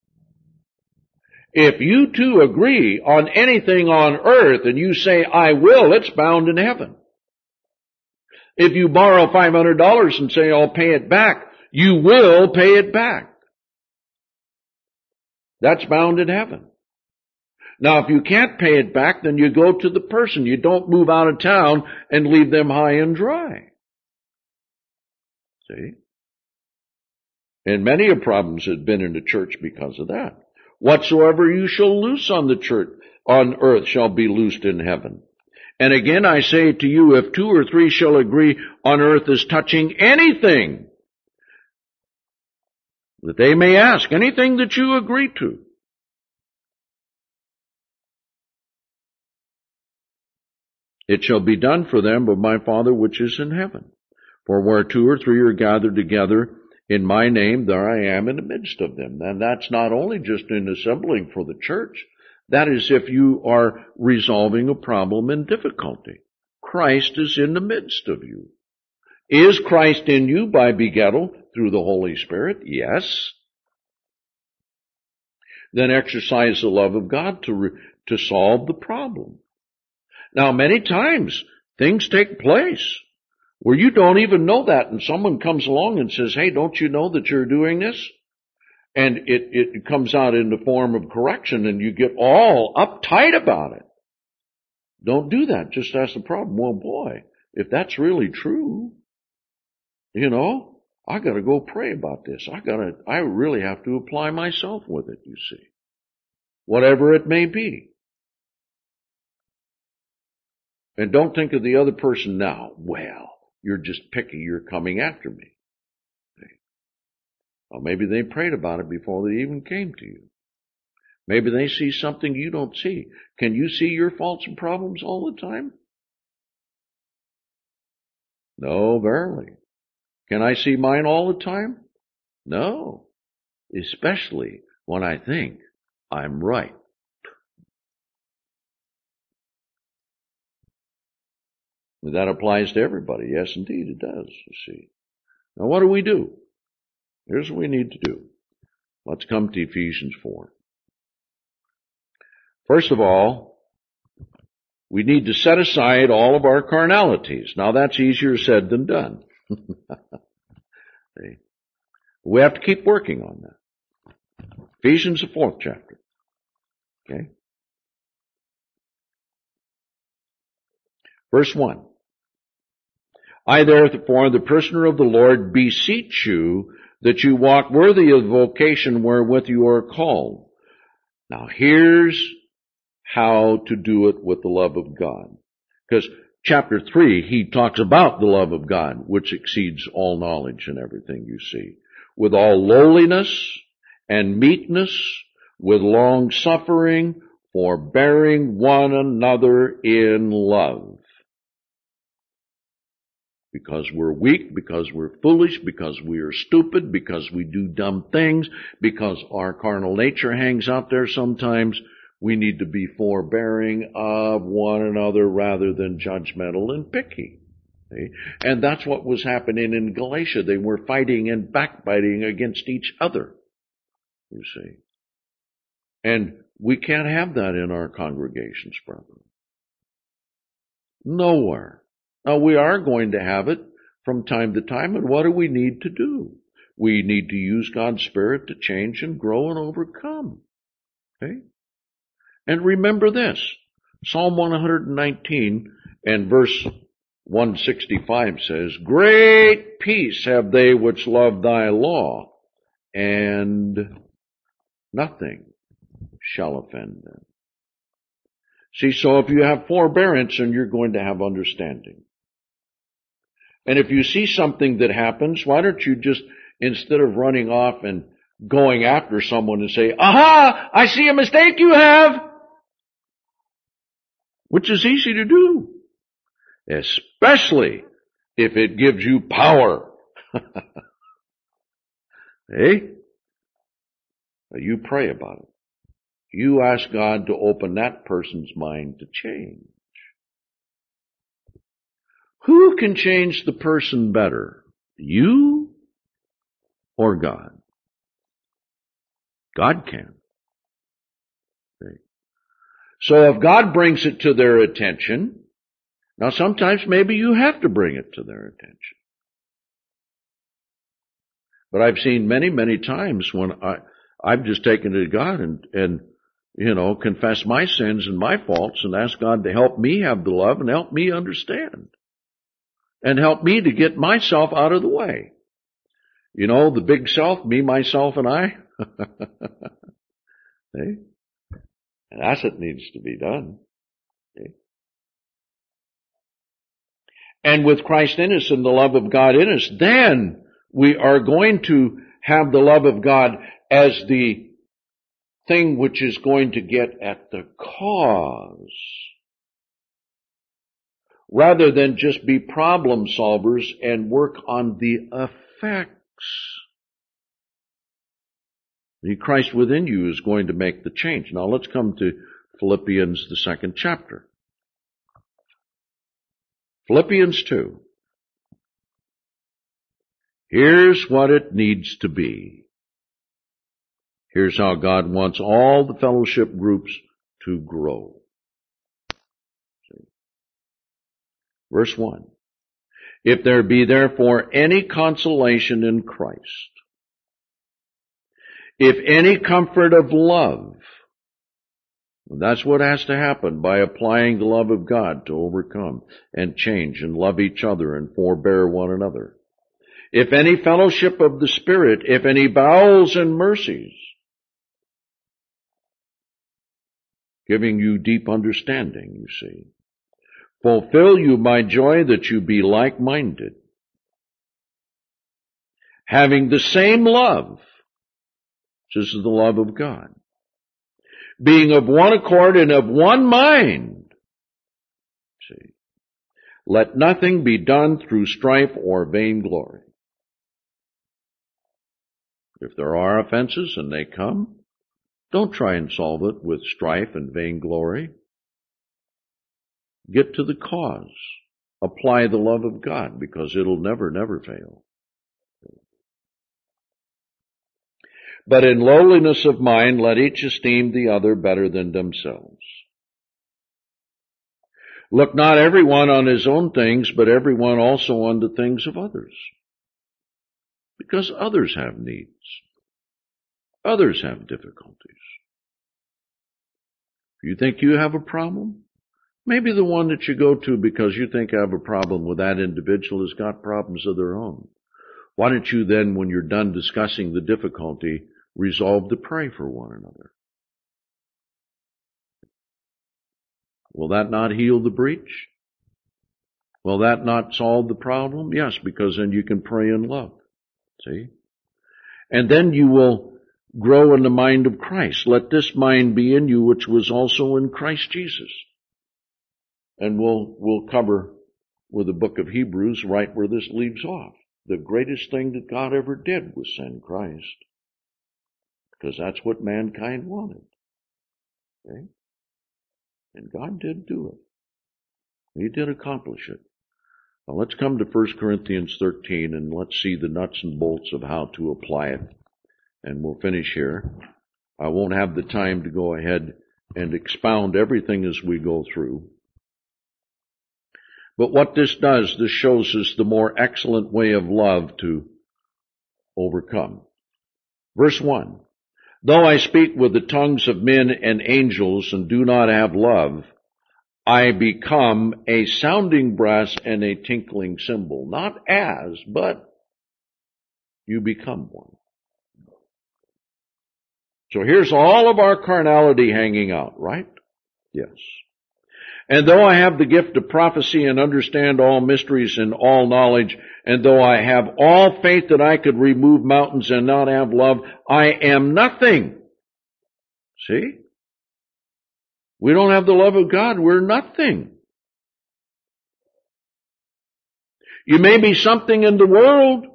If you two agree on anything on earth and you say, I will, it's bound in heaven. If you borrow five hundred dollars and say, I'll pay it back, you will pay it back. That's bound in heaven. Now, if you can't pay it back, then you go to the person. You don't move out of town and leave them high and dry. See? And many of problems have been in the church because of that. Whatsoever you shall loose on the church, on earth shall be loosed in heaven. And again I say to you, if two or three shall agree on earth as touching anything, that they may ask anything that you agree to. It shall be done for them of my Father which is in heaven. For where two or three are gathered together in my name, there I am in the midst of them. And that's not only just in assembling for the church. That is if you are resolving a problem and difficulty. Christ is in the midst of you. Is Christ in you by begettal through the Holy Spirit? Yes. Then exercise the love of God to, re- to solve the problem. Now, many times things take place where you don't even know that, and someone comes along and says, hey, don't you know that you're doing this? And it, it comes out in the form of correction, and you get all uptight about it. Don't do that. Just ask the problem. Well, boy, if that's really true, you know, I gotta go pray about this. I gotta, I really have to apply myself with it, you see. Whatever it may be. And don't think of the other person now. Well, you're just picky. You're coming after me. Well, maybe they prayed about it before they even came to you. Maybe they see something you don't see. Can you see your faults and problems all the time? No, verily. Can I see mine all the time? No. Especially when I think I'm right. That applies to everybody. Yes, indeed, it does, you see. Now, what do we do? Here's what we need to do. Let's come to Ephesians four. First of all, we need to set aside all of our carnalities. Now, that's easier said than done. We have to keep working on that. Ephesians, the fourth chapter. Okay? Verse one. I therefore, the prisoner of the Lord, beseech you that you walk worthy of the vocation wherewith you are called. Now here's how to do it with the love of God. Because chapter three, he talks about the love of God, which exceeds all knowledge and everything you see. With all lowliness and meekness, with long suffering, forbearing one another in love. Because we're weak, because we're foolish, because we are stupid, because we do dumb things, because our carnal nature hangs out there sometimes, we need to be forbearing of one another rather than judgmental and picky. See? And that's what was happening in Galatia. They were fighting and backbiting against each other, you see. And we can't have that in our congregations, brethren. Nowhere. Now, we are going to have it from time to time, and what do we need to do? We need to use God's Spirit to change and grow and overcome. Okay? And remember this, Psalm one nineteen and verse one sixty-five says, great peace have they which love thy law, and nothing shall offend them. See, so if you have forbearance, then you're going to have understanding. And if you see something that happens, why don't you just, instead of running off and going after someone and say, aha, I see a mistake you have, which is easy to do, especially if it gives you power. Hey? You pray about it. You ask God to open that person's mind to change. Who can change the person better? You or God? God can. Okay. So if God brings it to their attention, now sometimes maybe you have to bring it to their attention. But I've seen many, many times when I, I've just taken it to God and, and you know, confess my sins and my faults and ask God to help me have the love and help me understand. And help me to get myself out of the way. You know, the big self, me, myself, and I. See? And that's what needs to be done. See? And with Christ in us and the love of God in us, then we are going to have the love of God as the thing which is going to get at the cause, rather than just be problem solvers and work on the effects. The Christ within you is going to make the change. Now let's come to Philippians, the second chapter. Philippians two. Here's what it needs to be. Here's how God wants all the fellowship groups to grow. See? Verse one. If there be therefore any consolation in Christ, if any comfort of love, that's what has to happen by applying the love of God to overcome and change and love each other and forbear one another. If any fellowship of the Spirit, if any bowels and mercies, giving you deep understanding, you see. Fulfill you my joy that you be like-minded, having the same love. This is the love of God. Being of one accord and of one mind. See. Let nothing be done through strife or vainglory. If there are offenses and they come, don't try and solve it with strife and vainglory. Get to the cause. Apply the love of God, because it'll never, never fail. But in lowliness of mind, let each esteem the other better than themselves. Look not every one on his own things, but every one also on the things of others. Because others have needs. Others have difficulties. If you think you have a problem, maybe the one that you go to because you think you have a problem with that individual has got problems of their own. Why don't you then, when you're done discussing the difficulty, resolve to pray for one another? Will that not heal the breach? Will that not solve the problem? Yes, because then you can pray in love. See? And then you will grow in the mind of Christ. Let this mind be in you, which was also in Christ Jesus. And we'll, we'll cover with the book of Hebrews right where this leaves off. The greatest thing that God ever did was send Christ. Because that's what mankind wanted. Okay? And God did do it. He did accomplish it. Now let's come to First Corinthians thirteen and let's see the nuts and bolts of how to apply it. And we'll finish here. I won't have the time to go ahead and expound everything as we go through. But what this does, this shows us the more excellent way of love to overcome. Verse one. Though I speak with the tongues of men and angels and do not have love, I become a sounding brass and a tinkling cymbal. Not as, but you become one. So here's all of our carnality hanging out, right? Yes. And though I have the gift of prophecy and understand all mysteries and all knowledge, and though I have all faith that I could remove mountains and not have love, I am nothing. See? We don't have the love of God, we're nothing. You may be something in the world.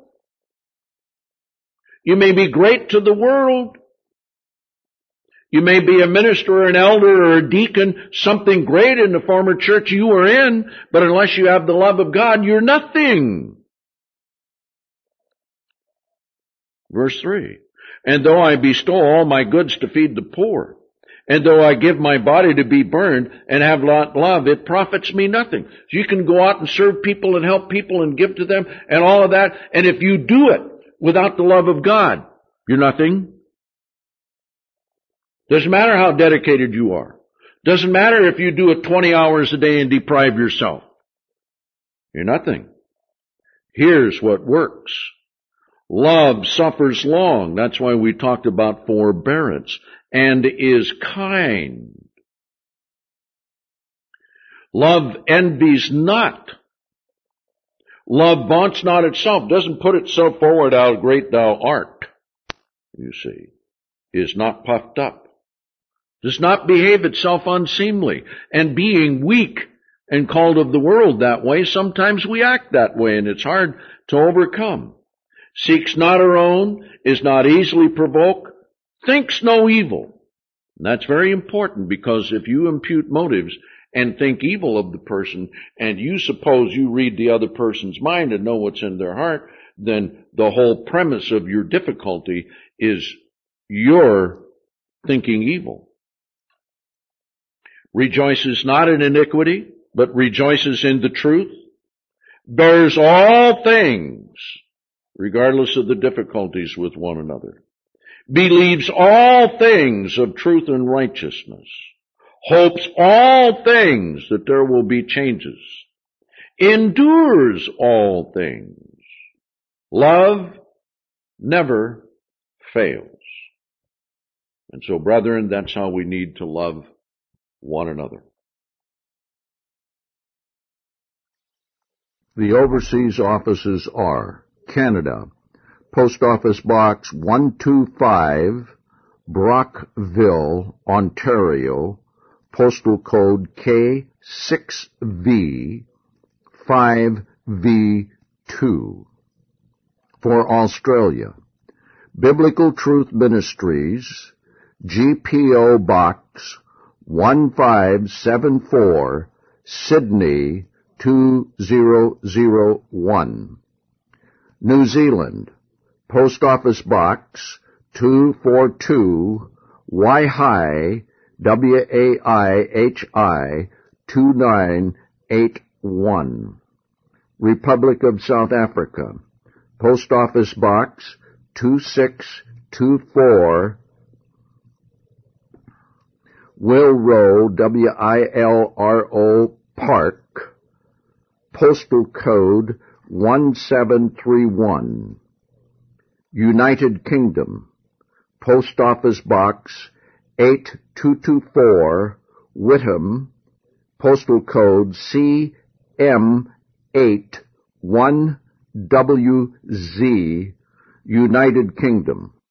You may be great to the world. You may be a minister or an elder or a deacon, something great in the former church you were in, but unless you have the love of God, you're nothing. Verse three. And though I bestow all my goods to feed the poor, and though I give my body to be burned and have not love, it profits me nothing. So you can go out and serve people and help people and give to them and all of that, and if you do it without the love of God, you're nothing. Doesn't matter how dedicated you are. Doesn't matter if you do it twenty hours a day and deprive yourself. You're nothing. Here's what works. Love suffers long. That's why we talked about forbearance. And is kind. Love envies not. Love vaunts not itself, doesn't put itself forward, how great thou art, you see, is not puffed up, does not behave itself unseemly, and being weak and called of the world that way, sometimes we act that way, and it's hard to overcome. Seeks not her own, is not easily provoked, thinks no evil. And that's very important, because if you impute motives and think evil of the person, and you suppose you read the other person's mind and know what's in their heart, then the whole premise of your difficulty is you're thinking evil. Rejoices not in iniquity, but rejoices in the truth. Bears all things, regardless of the difficulties with one another. Believes all things of truth and righteousness. Hopes all things, that there will be changes. Endures all things. Love never fails. And so, brethren, that's how we need to love one another. The overseas offices are Canada, Post Office Box one two five, Brockville, Ontario, Postal Code K six V five V two. For Australia, Biblical Truth Ministries, G P O Box one five seven four, Sydney two zero zero one. New Zealand, Post Office Box two forty-two, Waihi, W A I H I two nine eight one. Republic of South Africa, Post Office Box two six two four, Wilro, W I L R O Park, Postal Code one seven three one. United Kingdom, Post Office Box eight two two four, Whitham, Postal Code C M eight one W Z, United Kingdom.